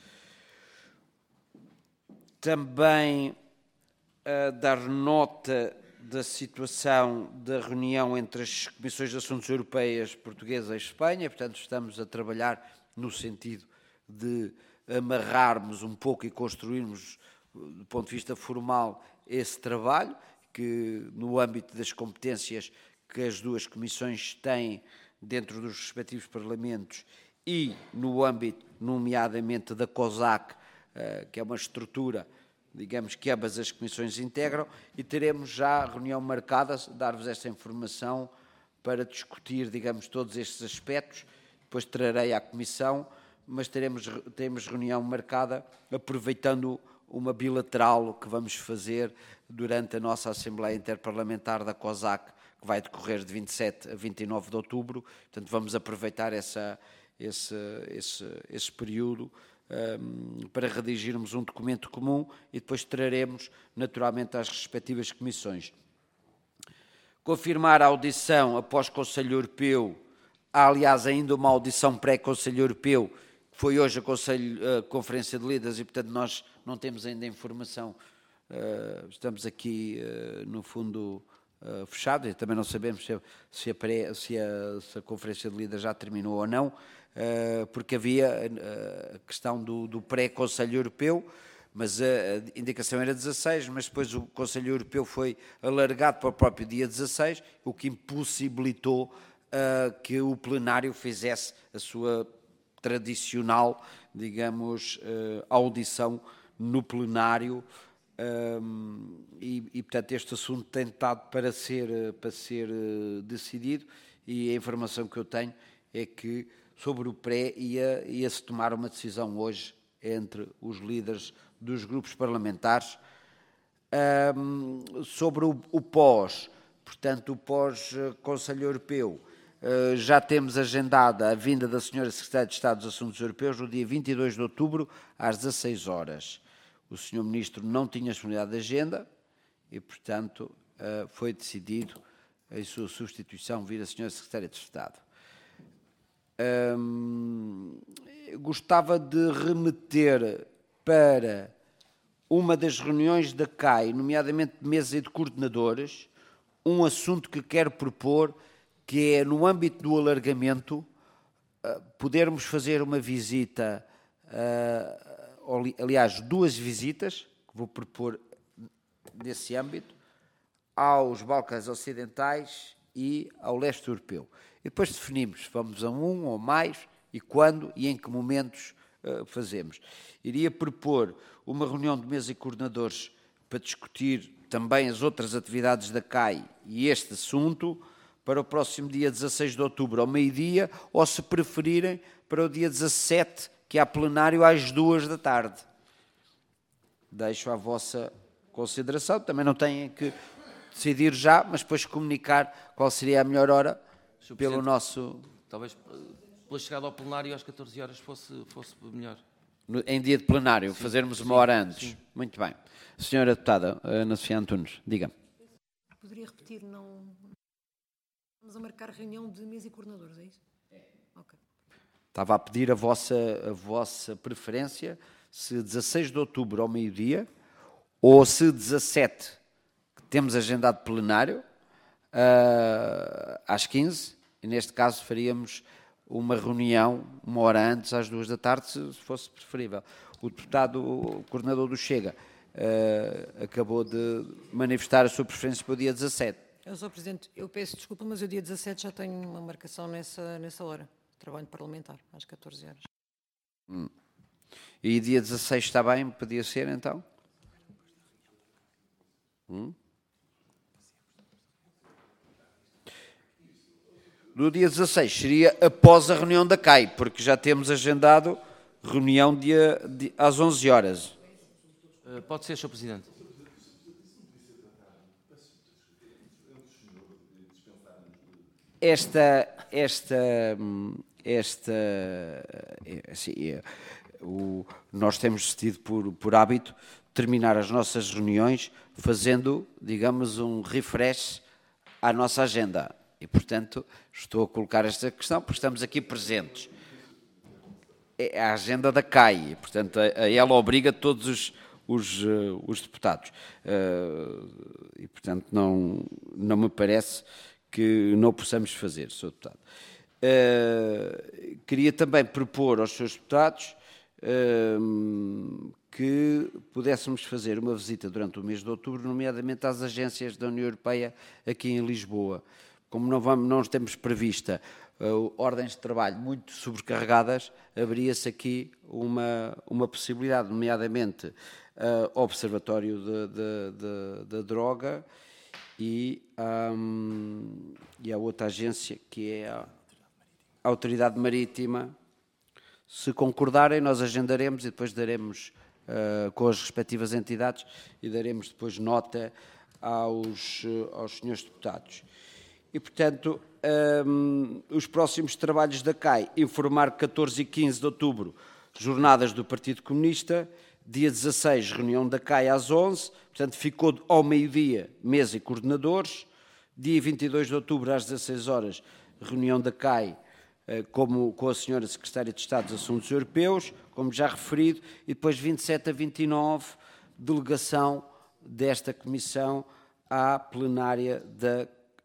Também uh, dar nota da situação da reunião entre as Comissões de Assuntos Europeias Portuguesa e Espanha, portanto estamos a trabalhar no sentido de amarrarmos um pouco e construirmos, do ponto de vista formal, esse trabalho, que no âmbito das competências que as duas comissões têm dentro dos respectivos parlamentos e no âmbito, nomeadamente, da COSAC, que é uma estrutura, digamos, que ambas as comissões integram, e teremos já a reunião marcada, dar-vos esta informação para discutir, digamos, todos estes aspectos. Depois trarei à comissão, mas teremos, teremos reunião marcada, aproveitando uma bilateral que vamos fazer durante a nossa Assembleia Interparlamentar da COSAC, que vai decorrer de vinte e sete a vinte e nove de outubro. Portanto, vamos aproveitar essa, esse, esse, esse período um, para redigirmos um documento comum e depois traremos, naturalmente, às respectivas comissões. Confirmar a audição após Conselho Europeu. Há, aliás, ainda uma audição pré-Conselho Europeu, que foi hoje a, Conselho, a Conferência de Líderes, e, portanto, nós não temos ainda informação. Uh, estamos aqui, uh, no fundo, uh, fechados, e também não sabemos se a, se, a pré, se, a, se a Conferência de Líderes já terminou ou não, uh, porque havia uh, a questão do, do pré-Conselho Europeu, mas a, a indicação era dezasseis, mas depois o Conselho Europeu foi alargado para o próprio dia dezasseis, o que impossibilitou uh, que o plenário fizesse a sua tradicional, digamos, uh, audição no plenário, um, e, e, portanto, este assunto tem estado para ser, para ser uh, decidido, e a informação que eu tenho é que, sobre o pré, ia, ia-se tomar uma decisão hoje entre os líderes dos grupos parlamentares. Um, sobre o, o pós, portanto, o pós-Conselho Europeu, uh, já temos agendada a vinda da senhora Secretária de Estado dos Assuntos Europeus no dia vinte e dois de outubro, às dezasseis horas. O senhor Ministro não tinha disponibilidade de agenda e, portanto, uh, foi decidido em sua substituição vir a senhora Secretária de Estado. Um, gostava de remeter para uma das reuniões da C A I, nomeadamente de mesa de coordenadores, um assunto que quero propor, que é, no âmbito do alargamento, uh, podermos fazer uma visita, uh, aliás, duas visitas, que vou propor nesse âmbito, aos Balcãs Ocidentais e ao leste europeu. E depois definimos se vamos a um ou mais, e quando e em que momentos uh, fazemos. Iria propor uma reunião de mesa e coordenadores para discutir também as outras atividades da C A I e este assunto para o próximo dia dezasseis de outubro, ao meio-dia, ou, se preferirem, para o dia dezassete, que há plenário, às duas da tarde. Deixo à vossa consideração. Também não têm que decidir já, mas depois comunicar qual seria a melhor hora pelo nosso... Talvez pela chegada ao plenário às catorze horas fosse, fosse melhor. No, em dia de plenário, sim, fazermos sim, uma hora antes. Sim. Muito bem. Senhora Deputada Ana Sofia Antunes, diga. Poderia repetir, não... Vamos a marcar reunião de mesa e coordenadores, é isso? É. Ok. Estava a pedir a vossa, a vossa preferência, se dezasseis de outubro ao meio-dia, ou se dezassete, que temos agendado plenário, uh, às quinze, e neste caso faríamos uma reunião uma hora antes, às duas da tarde, se fosse preferível. O deputado, o coordenador do Chega, uh, acabou de manifestar a sua preferência para o dia dezassete. Eu sou Presidente, eu peço desculpa, mas o dia dezassete já tenho uma marcação nessa, nessa hora. Trabalho parlamentar, às catorze horas. Hum. E dia dezasseis está bem? Podia ser, então? Hum? No dia dezasseis seria após a reunião da C A I, porque já temos agendado reunião dia, dia, às onze horas. Pode ser, senhor Presidente. Esta, esta, esta, assim, o, nós temos tido por, por hábito terminar as nossas reuniões fazendo, digamos, um refresh à nossa agenda. E, portanto, estou a colocar esta questão porque estamos aqui presentes. É a agenda da C A I, portanto, a, a ela obriga todos os, os, uh, os deputados. Uh, e, portanto, não, não me parece que não possamos fazer, senhor Deputado. Uh, queria também propor aos senhores deputados uh, que pudéssemos fazer uma visita durante o mês de outubro, nomeadamente às agências da União Europeia aqui em Lisboa. Como não, vamos, não temos prevista uh, ordens de trabalho muito sobrecarregadas, haveria-se aqui uma, uma possibilidade, nomeadamente uh, Observatório da Droga e, um, e a outra agência, que é a Autoridade Marítima. Se concordarem, nós agendaremos e depois daremos uh, com as respectivas entidades e daremos depois nota aos, uh, aos senhores deputados. E, portanto, um, os próximos trabalhos da C A I, informar catorze e quinze de outubro, jornadas do Partido Comunista, dia dezasseis, reunião da C A I às onze, portanto, ficou ao meio-dia, mesa e coordenadores, dia vinte e dois de outubro, às dezasseis horas, reunião da C A I, como, com a senhora Secretária de Estado dos Assuntos Europeus, como já referido, e depois vinte e sete a vinte e nove, delegação desta Comissão à plenária da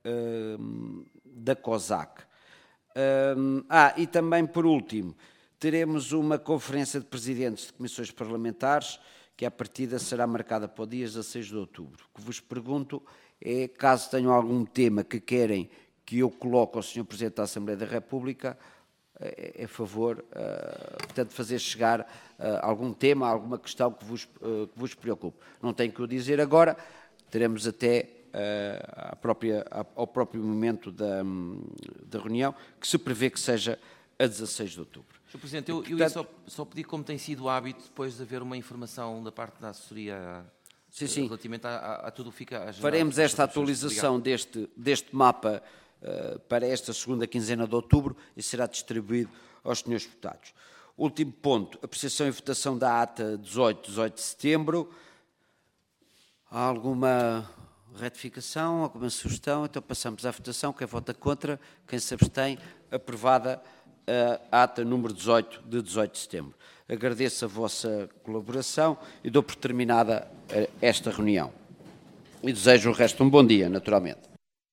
da COSAC. Ah, e também, por último, teremos uma conferência de presidentes de comissões parlamentares, que à partida será marcada para o dia dezasseis de outubro. O que vos pergunto é, caso tenham algum tema que querem que eu coloque ao senhor Presidente da Assembleia da República, é, é favor, uh, portanto, fazer chegar uh, algum tema, alguma questão que vos, uh, que vos preocupe. Não tenho que o dizer agora, teremos até À própria, ao próprio momento da, da reunião, que se prevê que seja a dezasseis de outubro. senhor Presidente, eu, eu ia só, só pedir, como tem sido o hábito, depois de haver uma informação da parte da assessoria sim, sim. relativamente a, a, a tudo que fica agendado. Faremos esta atualização deste, deste mapa uh, para esta segunda quinzena de outubro e será distribuído aos senhores deputados. Último ponto, apreciação e votação da ata dezoito, dezoito de setembro. Há alguma retificação, alguma sugestão? Então passamos à votação. Quem vota contra, quem se abstém, aprovada a ata número dezoito de dezoito de setembro. Agradeço a vossa colaboração e dou por terminada esta reunião. E desejo o resto um bom dia, naturalmente.